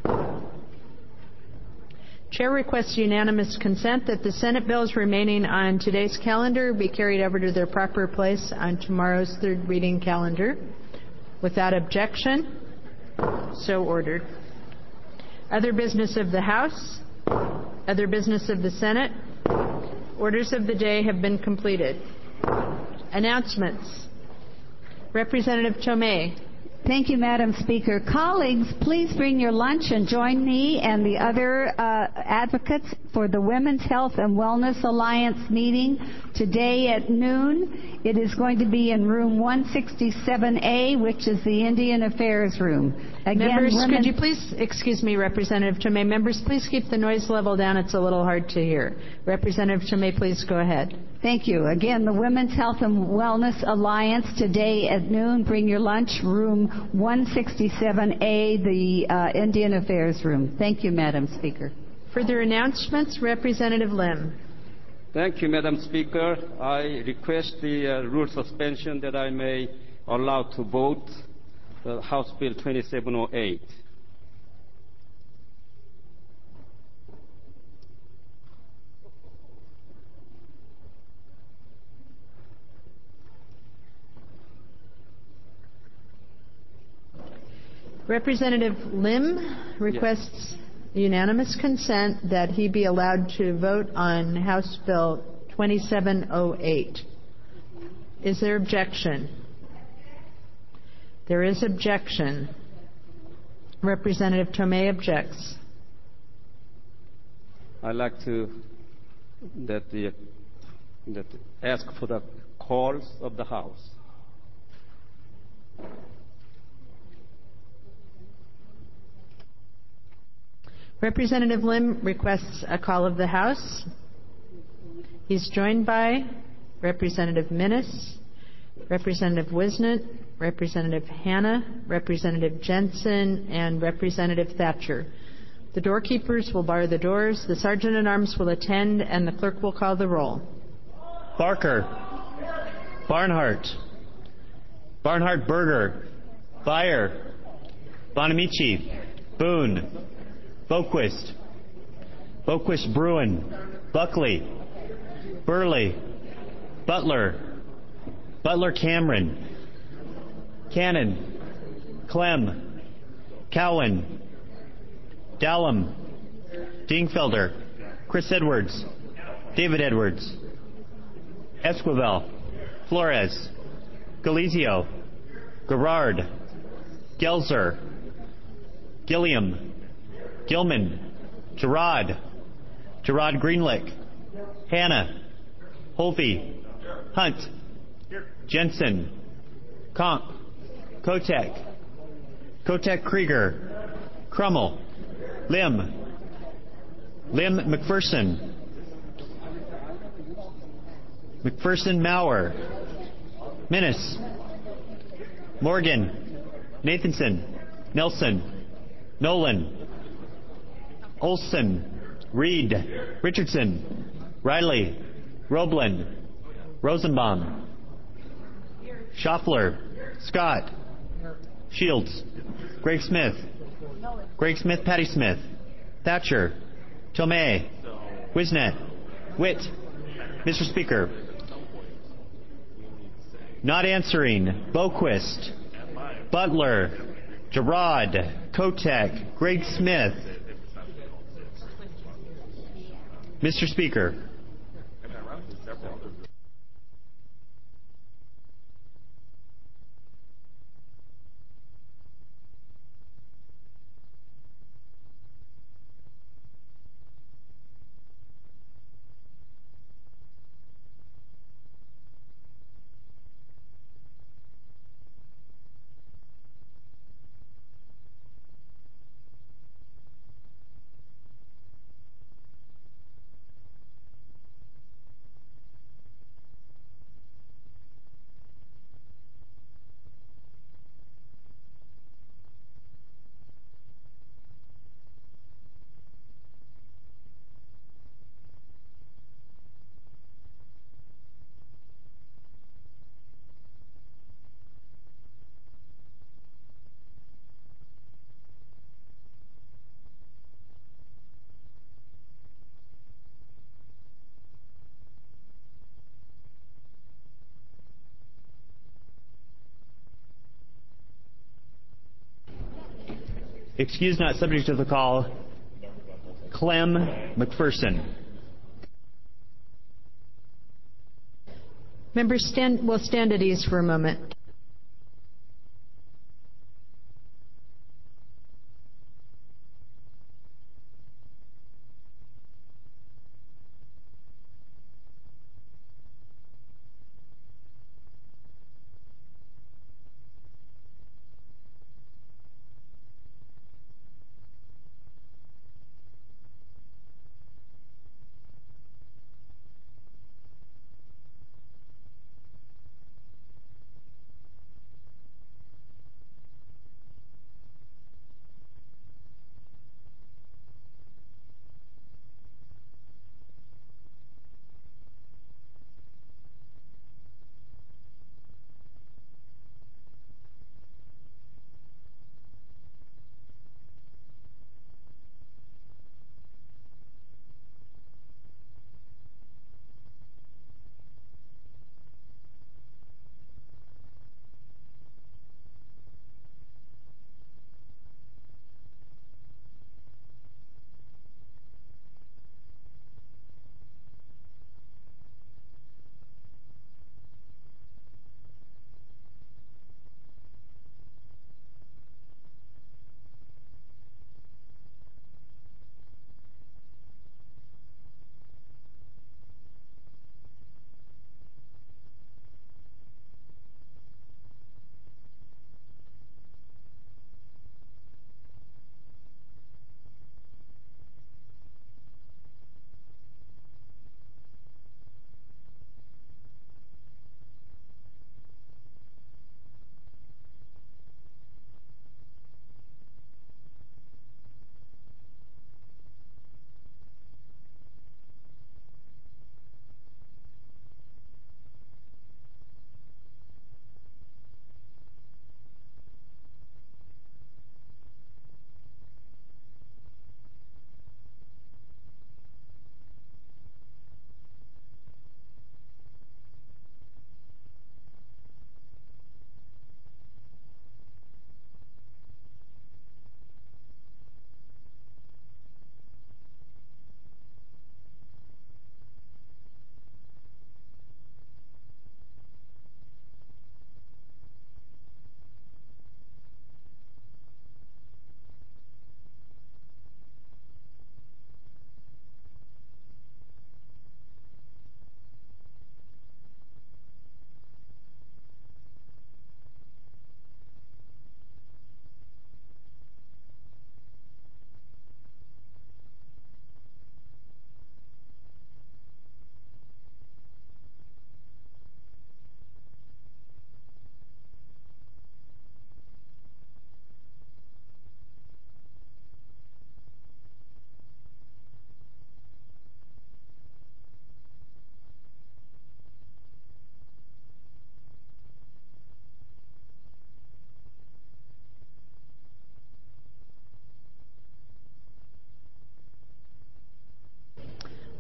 Chair requests unanimous consent that the Senate bills remaining on today's calendar be carried over to their proper place on tomorrow's third reading calendar. Without objection, so ordered. Other business of the House, other business of the Senate. Orders of the day have been completed. Announcements. Representative Tomei. Thank you, Madam Speaker. Colleagues, please bring your lunch and join me and the other uh, advocates for the Women's Health and Wellness Alliance meeting today at noon. It is going to be in room one sixty-seven A, which is the Indian Affairs room. Again, members, women... could you please, excuse me, Representative Tomei, members, please keep the noise level down. It's a little hard to hear. Representative Tomei, please go ahead. Thank you. Again, the Women's Health and Wellness Alliance today at noon. Bring your lunch, room one sixty-seven A, the uh, Indian Affairs room. Thank you, Madam Speaker. Further announcements, Representative Lim. Thank you, Madam Speaker. I request the uh, rule suspension that I may allow to vote uh, House Bill twenty-seven oh eight. Representative Lim requests yes. unanimous consent that he be allowed to vote on House Bill twenty-seven oh eight. Is there objection? There is objection. Representative Tomei objects. I'd like to that the, that ask for the calls of the House. Representative Lim requests a call of the House. He's joined by Representative Minnis, Representative Wisnant, Representative Hanna, Representative Jensen, and Representative Thatcher. The doorkeepers will bar the doors, the Sergeant-at-Arms will attend, and the clerk will call the roll. Barker, Barnhart, Barnhart Berger, Byer, Bonamici, Boone, Boquist, Boquist Bruin, Buckley, Burley, Butler, Butler Cameron, Cannon, Clem, Cowan, Dallum, Dingfelder, Chris Edwards, David Edwards, Esquivel, Flores, Galizio, Gerard, Gelser, Gilliam, Gilman, Gerard, Gerard Greenlick, Hanna, Holvey, Hunt, Jensen, Conk, Kotek, Kotek Krieger, Crummel, Lim, Lim McPherson, McPherson Maurer, Minnis, Morgan, Nathanson, Nelson, Nolan, Olson, Reed, Richardson, Riley, Roblin, Rosenbaum, Schaffler, Scott, Shields, Greg Smith, Greg Smith, Patty Smith, Thatcher, Tomei, Wisnet, Witt. Mister Speaker, not answering, Boquist, Butler, Gerard, Kotek, Greg Smith. Mister Speaker, excused not subject to the call, Clem McPherson. Members stand, will stand at ease for a moment.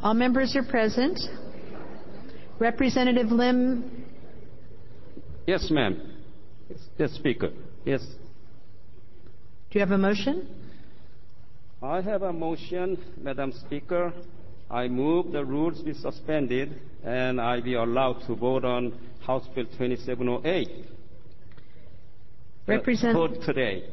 All members are present. Representative Lim. Yes, ma'am. Yes, Speaker. Yes. Do you have a motion? I have a motion, Madam Speaker. I move the rules be suspended and I be allowed to vote on House Bill twenty-seven oh eight. Represent- vote today.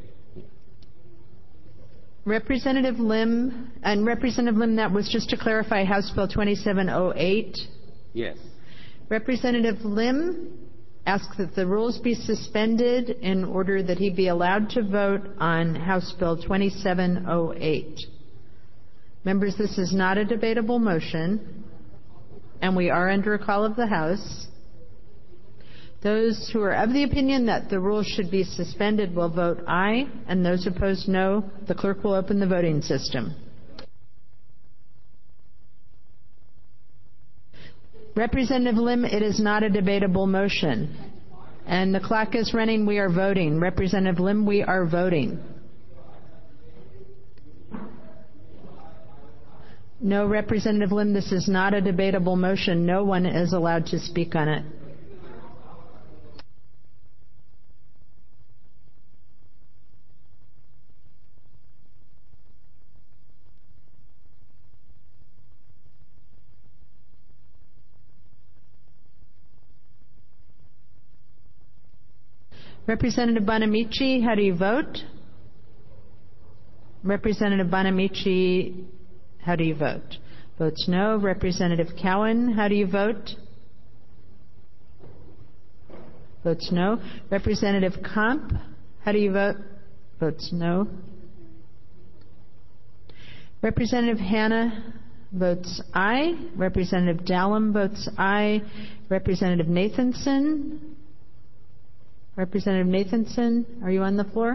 Representative Lim, and Representative Lim, that was just to clarify House Bill twenty-seven oh eight. Yes. Representative Lim asks that the rules be suspended in order that he be allowed to vote on House Bill twenty-seven oh eight. Members, this is not a debatable motion, and we are under a call of the House. Those who are of the opinion that the rules should be suspended will vote aye, and those opposed no. The clerk will open the voting system. Representative Lim, it is not a debatable motion. And the clock is running. We are voting. Representative Lim, we are voting. No, Representative Lim, this is not a debatable motion. No one is allowed to speak on it. Representative Bonamici, how do you vote? Representative Bonamici, how do you vote? Votes no. Representative Cowan, how do you vote? Votes no. Representative Comp, how do you vote? Votes no. Representative Hanna votes aye. Representative Dallum votes aye. Representative Nathanson, Representative Nathanson, are you on the floor?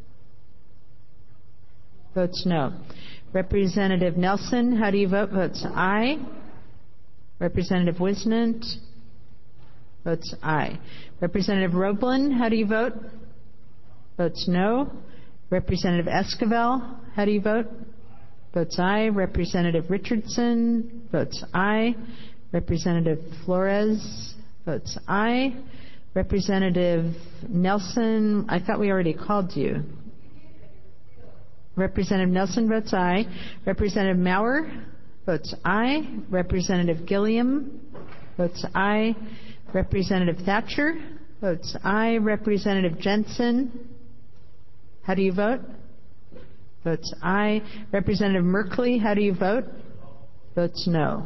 Votes no. Representative Nelson, how do you vote? Votes aye. Representative Wisnant votes aye. Representative Roblin, how do you vote? Votes no. Representative Esquivel, how do you vote? Votes aye. Representative Richardson votes aye. Representative Flores votes aye. Representative Nelson, I thought we already called you. Representative Nelson votes aye. Representative Maurer votes aye. Representative Gilliam votes aye. Representative Thatcher votes aye. Representative Jensen, how do you vote? Votes aye. Representative Merkley, how do you vote? Votes no.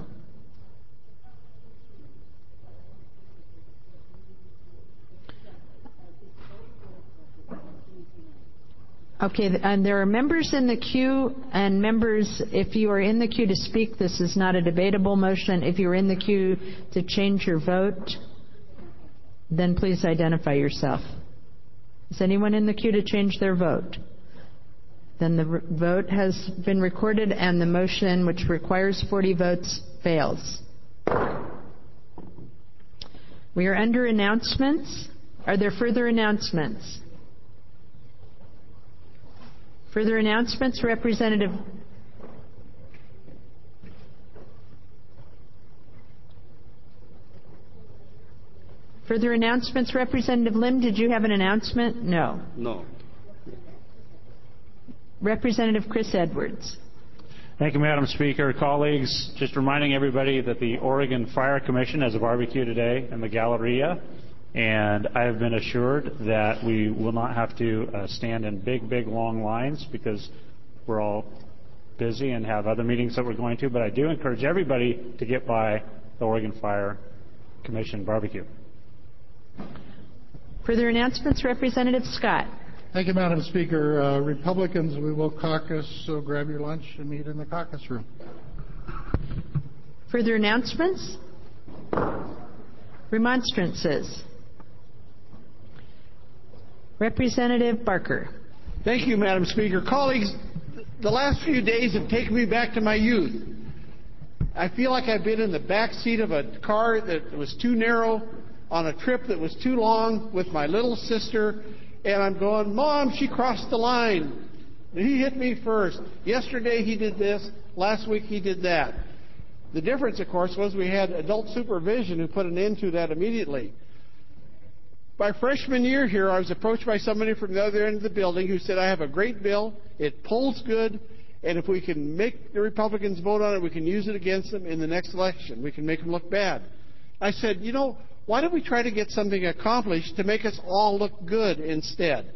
Okay, and there are members in the queue, and members, if you are in the queue to speak, this is not a debatable motion. If you're in the queue to change your vote, then please identify yourself. Is anyone in the queue to change their vote? Then the re- vote has been recorded, and the motion, which requires forty votes, fails. We are under announcements. Are there further announcements? Further announcements, Representative. Further announcements, Representative Lim, did you have an announcement? No. No. Representative Chris Edwards. Thank you, Madam Speaker. Colleagues, just reminding everybody that the Oregon Fire Commission has a barbecue today in the Galleria. And I have been assured that we will not have to uh, stand in big, big, long lines because we're all busy and have other meetings that we're going to. But I do encourage everybody to get by the Oregon Fire Commission barbecue. Further announcements, Representative Scott. Thank you, Madam Speaker. Uh, Republicans, we will caucus, so grab your lunch and meet in the caucus room. Further announcements? Remonstrances. Representative Barker. Thank you, Madam Speaker. Colleagues, the last few days have taken me back to my youth. I feel like I've been in the back seat of a car that was too narrow on a trip that was too long with my little sister, and I'm going, Mom, she crossed the line. He hit me first. Yesterday he did this. Last week he did that. The difference, of course, was we had adult supervision who put an end to that immediately. My freshman year here, I was approached by somebody from the other end of the building who said, I have a great bill, it polls good, and if we can make the Republicans vote on it, we can use it against them in the next election. We can make them look bad. I said, you know, why don't we try to get something accomplished to make us all look good instead?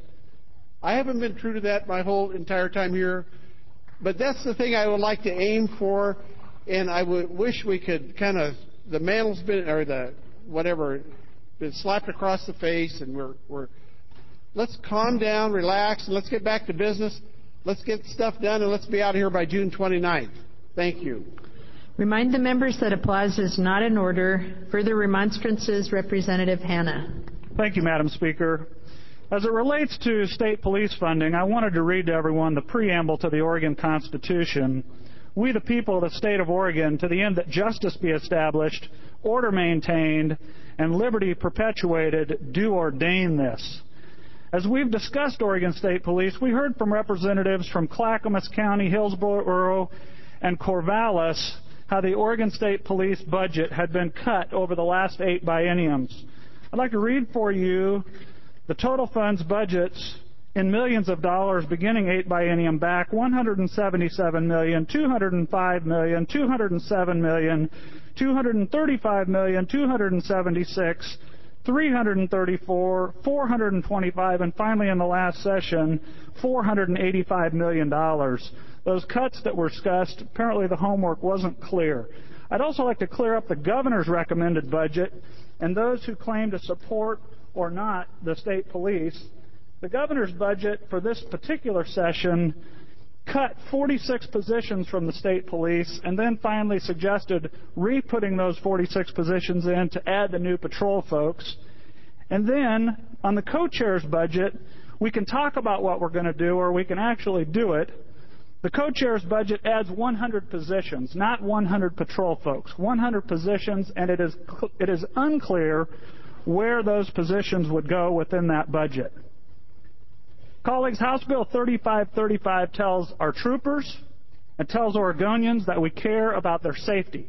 I haven't been true to that my whole entire time here, but that's the thing I would like to aim for, and I would wish we could kind of, the mantle's been, or the whatever, been slapped across the face, and we're, we're, let's calm down, relax, and let's get back to business. Let's get stuff done, and let's be out of here by June twenty-ninth. Thank you. Remind the members that applause is not in order. Further remonstrances, Representative Hanna. Thank you, Madam Speaker. As it relates to state police funding, I wanted to read to everyone the preamble to the Oregon Constitution. We, the people of the state of Oregon, to the end that justice be established, order maintained, and liberty perpetuated, do ordain this. As we've discussed Oregon State Police, we heard from representatives from Clackamas County, Hillsborough, and Corvallis how the Oregon State Police budget had been cut over the last eight bienniums. I'd like to read for you the total funds budgets in millions of dollars beginning eight biennium back: one hundred seventy-seven million dollars, two hundred five million dollars, two hundred seven million dollars, two hundred thirty-five million dollars, two hundred seventy-six million dollars, three hundred thirty-four, four hundred twenty-five, and finally in the last session, four hundred eighty-five million dollars. Those cuts that were discussed, apparently the homework wasn't clear. I'd also like to clear up the governor's recommended budget and those who claim to support or not the state police. The governor's budget for this particular session cut forty-six positions from the state police and then finally suggested re-putting those forty-six positions in to add the new patrol folks. And then on the co-chair's budget, we can talk about what we're going to do, or we can actually do it. The co-chair's budget adds one hundred positions, not one hundred patrol folks, one hundred positions, and it is, it is unclear where those positions would go within that budget. Colleagues, House Bill thirty-five thirty-five tells our troopers and tells Oregonians that we care about their safety.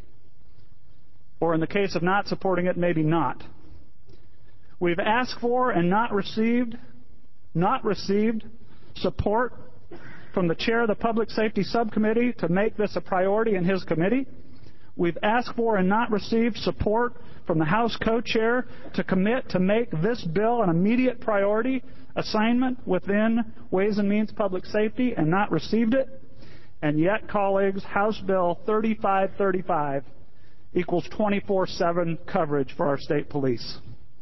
Or in the case of not supporting it, maybe not. We've asked for and not received, not received support from the chair of the Public Safety Subcommittee to make this a priority in his committee. We've asked for and not received support from the House co-chair to commit to make this bill an immediate priority assignment within Ways and Means Public Safety, and not received it. And yet, colleagues, House Bill thirty-five thirty-five equals twenty-four seven coverage for our state police.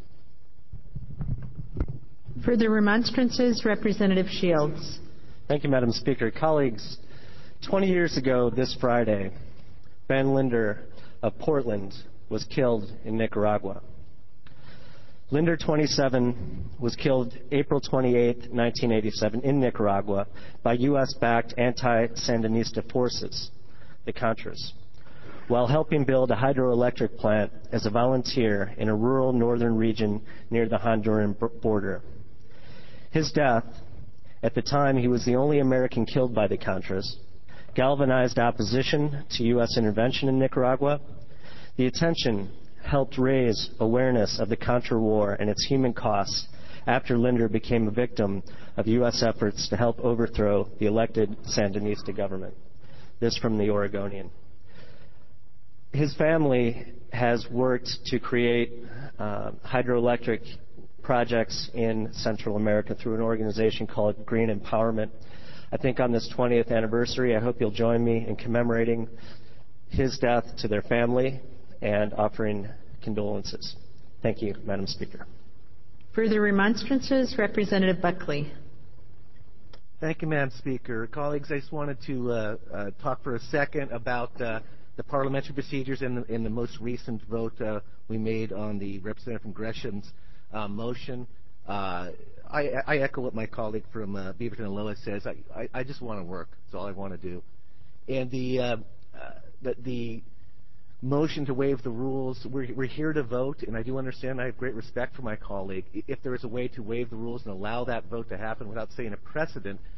Further remonstrances, Representative Shields. Thank you, Madam Speaker. Colleagues, twenty years ago this Friday, Ben Linder of Portland was killed in Nicaragua. Linder, twenty-seven, was killed April twenty-eighth, nineteen eighty-seven, in Nicaragua by U S-backed anti-Sandinista forces, the Contras, while helping build a hydroelectric plant as a volunteer in a rural northern region near the Honduran border. His death, at the time he was the only American killed by the Contras, galvanized opposition to U S intervention in Nicaragua. The attention helped raise awareness of the Contra War and its human costs after Linder became a victim of U S efforts to help overthrow the elected Sandinista government. This from the Oregonian. His family has worked to create uh, hydroelectric projects in Central America through an organization called Green Empowerment. I think on this twentieth anniversary, I hope you'll join me in commemorating his death to their family and offering condolences. Thank you, Madam Speaker. Further remonstrances, Representative Buckley. Thank you, Madam Speaker. Colleagues, I just wanted to uh, uh, talk for a second about uh, the parliamentary procedures in the, in the most recent vote uh, we made on the Representative from Gresham's uh, motion. Uh, I, I echo what my colleague from uh, Beaverton and Lois says. I, I, I just want to work. That's all I want to do. And the, uh, uh, the, the motion to waive the rules, we're, we're here to vote, and I do understand, I have great respect for my colleague. If there is a way to waive the rules and allow that vote to happen without setting a precedent,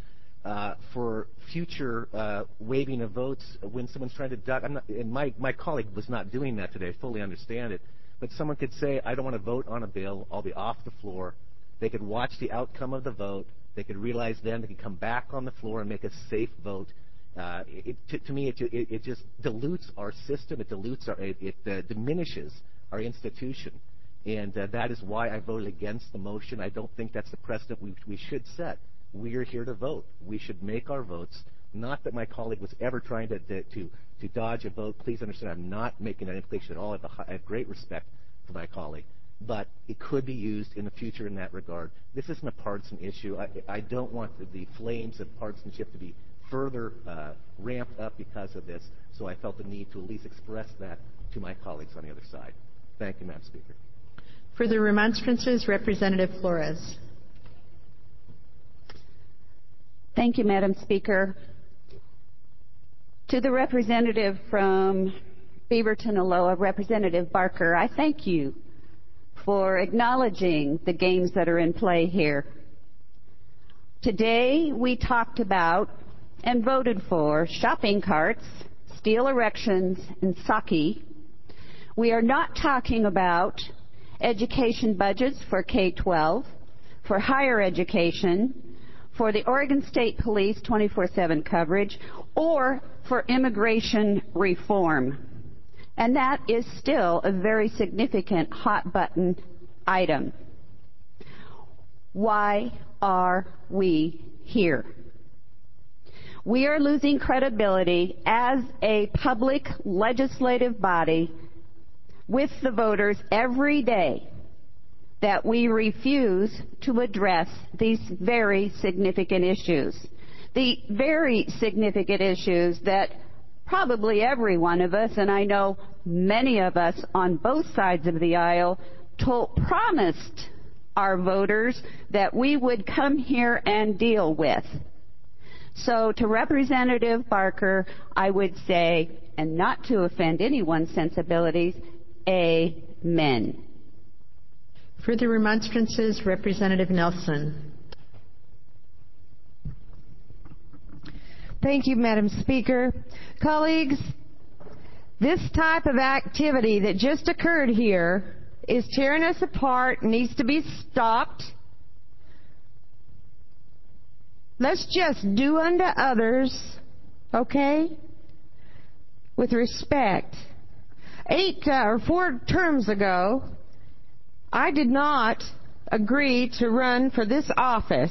uh, for future uh, waiving of votes when someone's trying to duck. I'm not, and my, my colleague was not doing that today. I fully understand it. But someone could say, I don't want to vote on a bill. I'll be off the floor. They could watch the outcome of the vote. They could realize then they could come back on the floor and make a safe vote. Uh, it, to, to me, it, it, it just dilutes our system. It dilutes our, it, it uh, diminishes our institution. And uh, that is why I voted against the motion. I don't think that's the precedent we, we should set. We are here to vote. We should make our votes. Not that my colleague was ever trying to, to, to, to dodge a vote. Please understand, I'm not making that implication at all. I have, a, I have great respect for my colleague. But it could be used in the future in that regard. This isn't a partisan issue. I, I don't want the, the flames of partisanship to be further uh, ramped up because of this, so I felt the need to at least express that to my colleagues on the other side. Thank you, Madam Speaker. Further remonstrances, Representative Flores. Thank you, Madam Speaker. To the representative from Beaverton, Aloha, Representative Barker, I thank you for acknowledging the games that are in play here. Today, we talked about and voted for shopping carts, steel erections, and sake. We are not talking about education budgets for K twelve, for higher education, for the Oregon State Police twenty-four seven coverage, or for immigration reform. And that is still a very significant hot-button item. Why are we here? We are losing credibility as a public legislative body with the voters every day that we refuse to address these very significant issues. The very significant issues that probably every one of us, and I know many of us on both sides of the aisle, told, promised our voters that we would come here and deal with. So to Representative Barker, I would say, and not to offend anyone's sensibilities, amen. Further remonstrances, Representative Nelson. Thank you, Madam Speaker. Colleagues, this type of activity that just occurred here is tearing us apart, needs to be stopped. Let's just do unto others, okay, with respect. Eight uh, or four terms ago, I did not agree to run for this office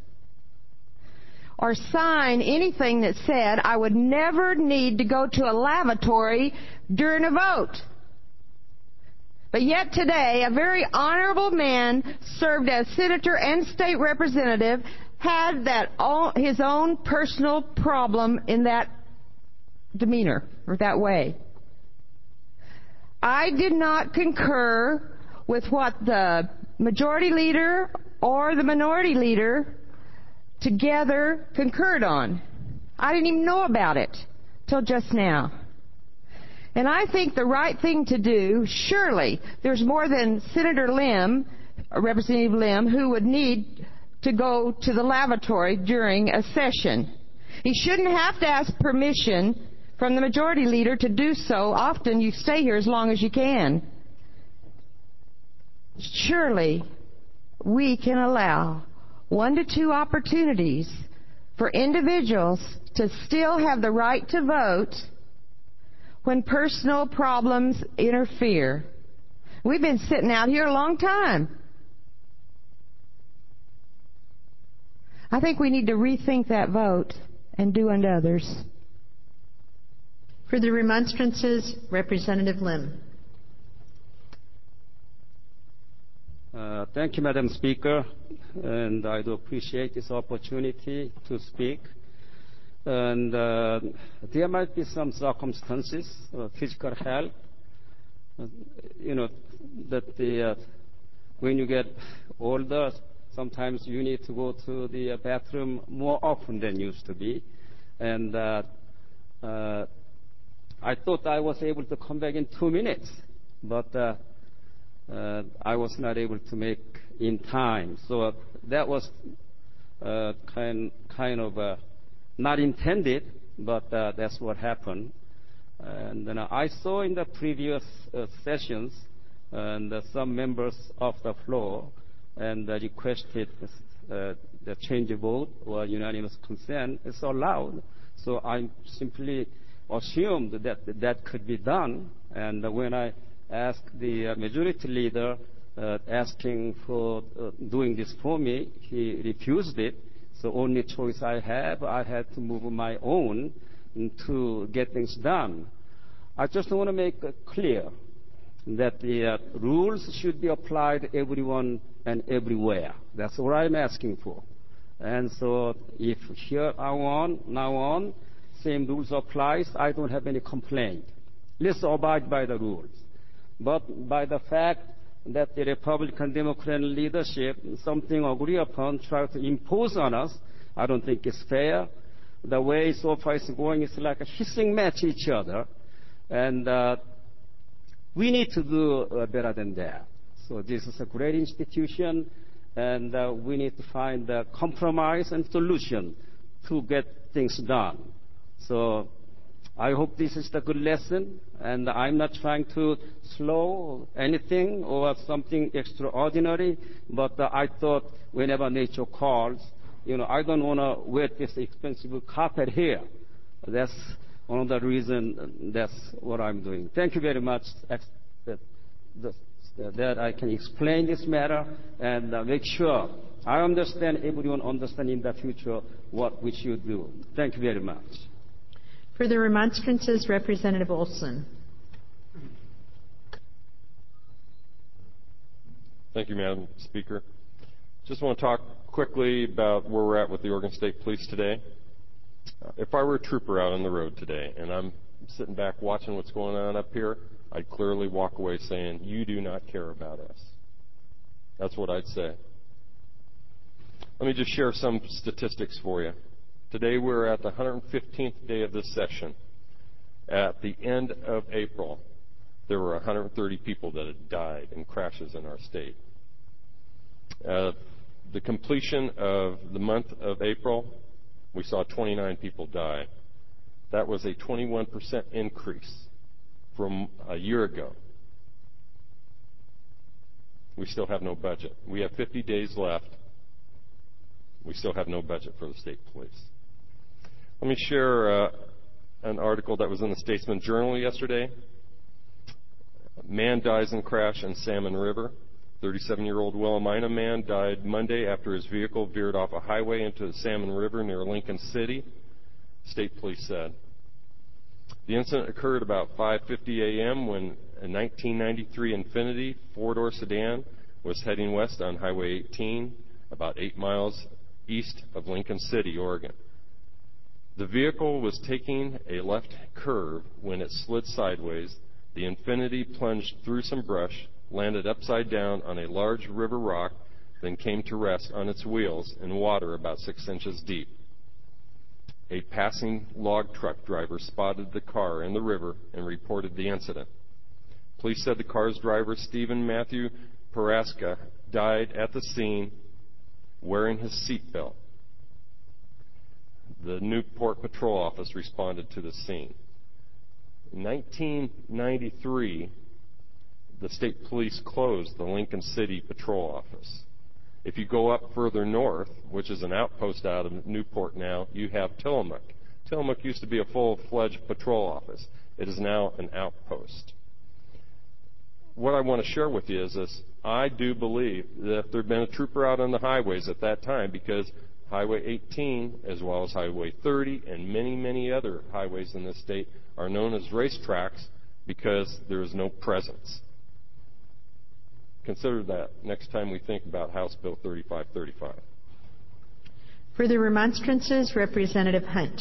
or sign anything that said I would never need to go to a lavatory during a vote. But yet today, a very honorable man, served as senator and state representative, had that all, his own personal problem in that demeanor, or that way. I did not concur with what the majority leader or the minority leader together concurred on. I didn't even know about it till just now. And I think the right thing to do, surely there's more than Senator Lim, or Representative Lim, who would need to go to the lavatory during a session. He shouldn't have to ask permission from the majority leader to do so. Often you stay here as long as you can. Surely we can allow one to two opportunities for individuals to still have the right to vote when personal problems interfere. We've been sitting out here a long time. I think we need to rethink that vote and do unto others. For the remonstrances, Representative Lim. Uh, thank you, Madam Speaker, and I do appreciate this opportunity to speak. And uh, there might be some circumstances, uh, physical health, uh, you know, that the, uh, when you get older, sometimes you need to go to the bathroom more often than used to be. And uh, uh, I thought I was able to come back in two minutes, but uh, uh, I was not able to make in time. So uh, that was uh, kind, kind of uh, not intended, but uh, that's what happened. And then I saw in the previous uh, sessions and uh, some members of the floor and uh, requested uh, the change of vote or unanimous consent is allowed. So I simply assumed that that could be done. And when I asked the uh, majority leader uh, asking for uh, doing this for me, he refused it. So only choice I have, I had to move my own to get things done. I just want to make it clear that the uh, rules should be applied to everyone and everywhere. That's what I'm asking for. And so if here on, now on, same rules applies, I don't have any complaint. Let's abide by the rules. But by the fact that the Republican Democrat leadership, something agreed upon, try to impose on us, I don't think it's fair. The way so far is going is like a hissing match each other. And uh, we need to do uh, better than that. So this is a great institution, and uh, we need to find a compromise and solution to get things done. So I hope this is a good lesson, and I'm not trying to slow anything or something extraordinary, but uh, I thought whenever nature calls, you know, I don't want to wet this expensive carpet here. That's one of the reasons that's what I'm doing. Thank you very much that, that, that I can explain this matter and uh, make sure I understand, everyone understand in the future what we should do. Thank you very much. For the remonstrances, Representative Olson. Thank you, Madam Speaker. Just want to talk quickly about where we're at with the Oregon State Police today. Uh, if I were a trooper out on the road today and I'm sitting back watching what's going on up here, I'd clearly walk away saying, you do not care about us. That's what I'd say. Let me just share some statistics for you. Today we're at the one hundred fifteenth day of this session. At the end of April, there were one hundred thirty people that had died in crashes in our state. Uh, the completion of the month of April, we saw twenty-nine people die. That was a twenty-one percent increase from a year ago. We still have no budget. We have fifty days left. We still have no budget for the state police. Let me share uh, an article that was in the Statesman Journal yesterday. Man dies in crash in Salmon River. thirty-seven-year-old Willamina man died Monday after his vehicle veered off a highway into the Salmon River near Lincoln City, state police said. The incident occurred about five fifty a.m. when a nineteen ninety-three Infiniti four-door sedan was heading west on Highway eighteen, about eight miles east of Lincoln City, Oregon. The vehicle was taking a left curve when it slid sideways. The Infiniti plunged through some brush, landed upside down on a large river rock, then came to rest on its wheels in water about six inches deep. A passing log truck driver spotted the car in the river and reported the incident. Police said the car's driver, Stephen Matthew Paraska, died at the scene wearing his seatbelt. The Newport Patrol Office responded to the scene. In nineteen ninety-three, the state police closed the Lincoln City Patrol Office. If you go up further north, which is an outpost out of Newport now, you have Tillamook. Tillamook used to be a full-fledged patrol office. It is now an outpost. What I want to share with you is this. I do believe that if there had been a trooper out on the highways at that time, because Highway eighteen, as well as Highway thirty, and many, many other highways in this state are known as racetracks because there is no presence. Consider that next time we think about House Bill thirty-five thirty-five. For the remonstrances, Representative Hunt.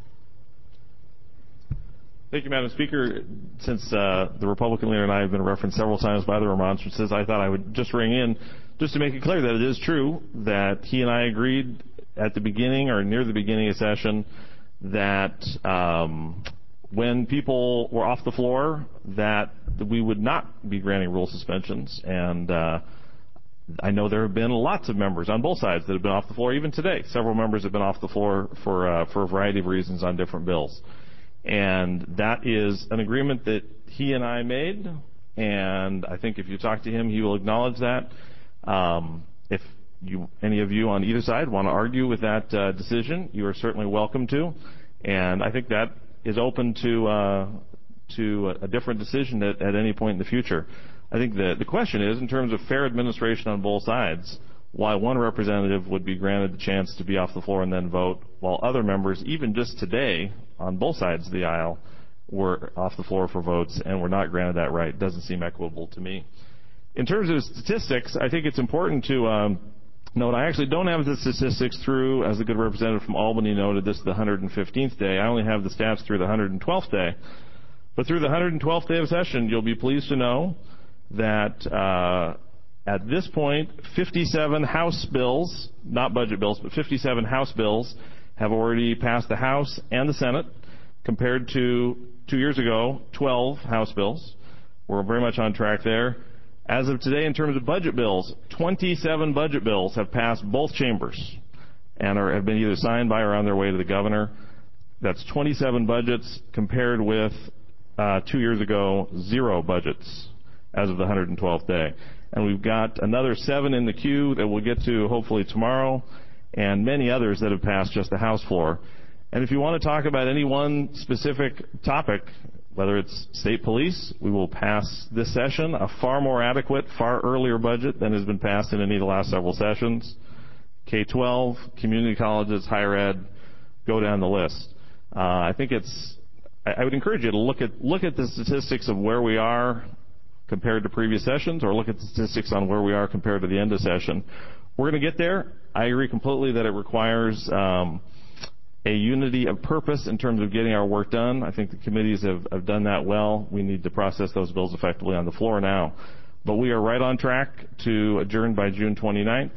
Thank you, Madam Speaker. Since uh, the Republican leader and I have been referenced several times by the remonstrances, I thought I would just ring in just to make it clear that it is true that he and I agreed at the beginning or near the beginning of session that um, when people were off the floor that we would not be granting rule suspensions. And uh, I know there have been lots of members on both sides that have been off the floor, even today. Several members have been off the floor for uh, for a variety of reasons on different bills. And that is an agreement that he and I made, and I think if you talk to him, he will acknowledge that. Um, if you, any of you on either side want to argue with that uh, decision, you are certainly welcome to. And I think that is open to uh, to a different decision at, at any point in the future. I think the, the question is, in terms of fair administration on both sides, why one representative would be granted the chance to be off the floor and then vote, while other members, even just today, on both sides of the aisle, were off the floor for votes and were not granted that right. It doesn't seem equitable to me. In terms of statistics, I think it's important to um, note I actually don't have the statistics through, as the good representative from Albany noted, this is the one hundred fifteenth day. I only have the stats through the one hundred twelfth day. But through the one hundred twelfth day of session, you'll be pleased to know that uh, at this point, fifty-seven House bills, not budget bills, but fifty-seven House bills have already passed the House and the Senate, compared to two years ago, twelve House bills. We're very much on track there. As of today, in terms of budget bills, twenty-seven budget bills have passed both chambers and are, have been either signed by or on their way to the governor. That's twenty-seven budgets compared with uh, two years ago, zero budgets as of the one hundred twelfth day. And we've got another seven in the queue that we'll get to hopefully tomorrow, and many others that have passed just the House floor. And if you want to talk about any one specific topic, whether it's state police, we will pass this session a far more adequate, far earlier budget than has been passed in any of the last several sessions. K twelve, community colleges, higher ed, go down the list. Uh, I think it's, I, I would encourage you to look at, look at the statistics of where we are compared to previous sessions, or look at the statistics on where we are compared to the end of session. We're going to get there. I agree completely that it requires um, a unity of purpose in terms of getting our work done. I think the committees have, have done that well. We need to process those bills effectively on the floor now. But we are right on track to adjourn by June twenty-ninth,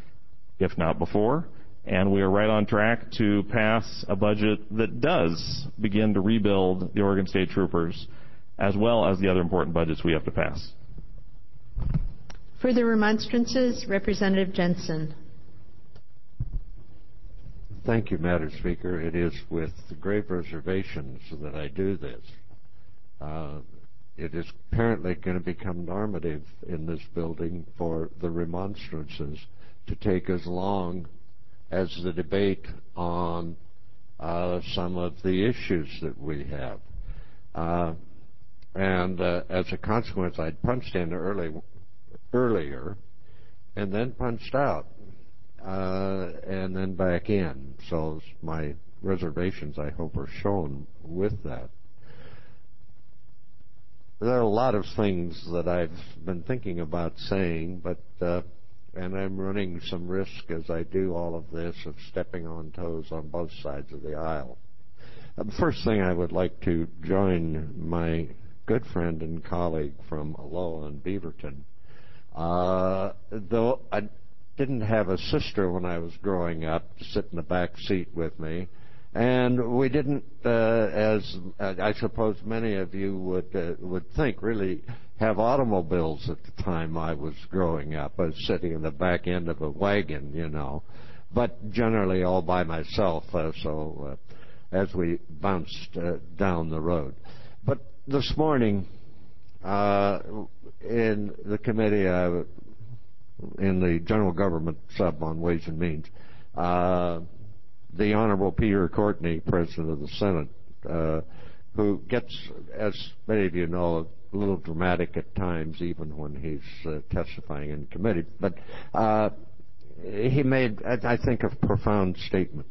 if not before. And we are right on track to pass a budget that does begin to rebuild the Oregon State Troopers, as well as the other important budgets we have to pass. Further remonstrances, Representative Jensen. Thank you, Madam Speaker. It is with grave reservations that I do this. Uh, it is apparently going to become normative in this building for the remonstrances to take as long as the debate on uh, some of the issues that we have. Uh, and uh, as a consequence, I'd punched in early, earlier and then punched out. Uh, and then back in. So my reservations, I hope, are shown with that. There are a lot of things that I've been thinking about saying, but uh, and I'm running some risk as I do all of this of stepping on toes on both sides of the aisle. Uh, the first thing I would like to join my good friend and colleague from Aloha and Beaverton. Uh, though I didn't have a sister when I was growing up to sit in the back seat with me, and we didn't, uh, as uh, I suppose many of you would uh, would think, really have automobiles at the time I was growing up. I was sitting in the back end of a wagon, you know, but generally all by myself. Uh, so uh, as we bounced uh, down the road, but this morning uh, in the committee. Uh, in the General Government Sub on Ways and Means, uh, the Honorable Peter Courtney, President of the Senate, uh, who gets, as many of you know, a little dramatic at times, even when he's uh, testifying in committee, but uh, he made, I think, a profound statement.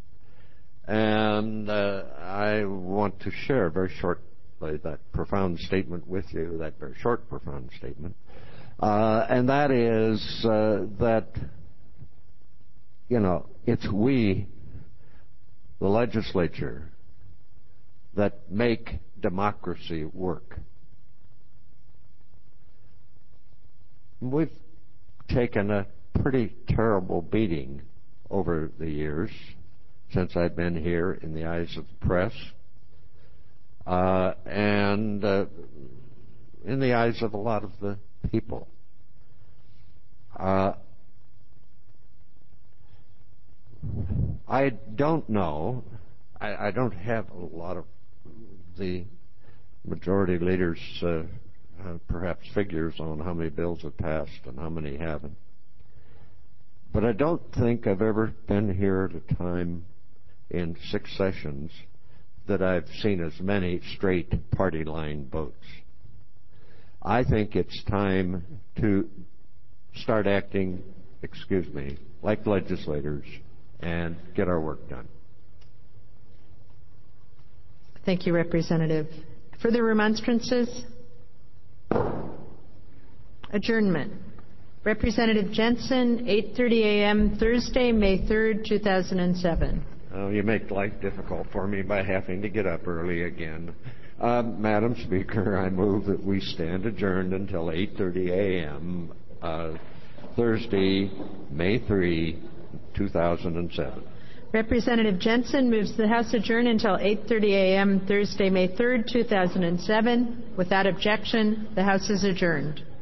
And uh, I want to share very shortly that profound statement with you, that very short, profound statement. Uh, and that is uh, that, you know, it's we, the legislature, that make democracy work. We've taken a pretty terrible beating over the years since I've been here in the eyes of the press uh, and uh, in the eyes of a lot of the people. Uh, I don't know. I, I don't have a lot of the majority leaders' uh, uh, perhaps figures on how many bills have passed and how many haven't. But I don't think I've ever been here at a time in six sessions that I've seen as many straight party line votes. I think it's time to start acting, excuse me, like legislators and get our work done. Thank you, Representative. Further remonstrances? Adjournment. Representative Jensen, eight thirty a.m. Thursday, May third, two thousand seven. Oh, you make life difficult for me by having to get up early again. Uh, Madam Speaker, I move that we stand adjourned until eight thirty a.m. Uh, Thursday, May third, two thousand seven. Representative Jensen moves the House adjourn until eight thirty a.m. Thursday, May third, two thousand seven. Without objection, the House is adjourned.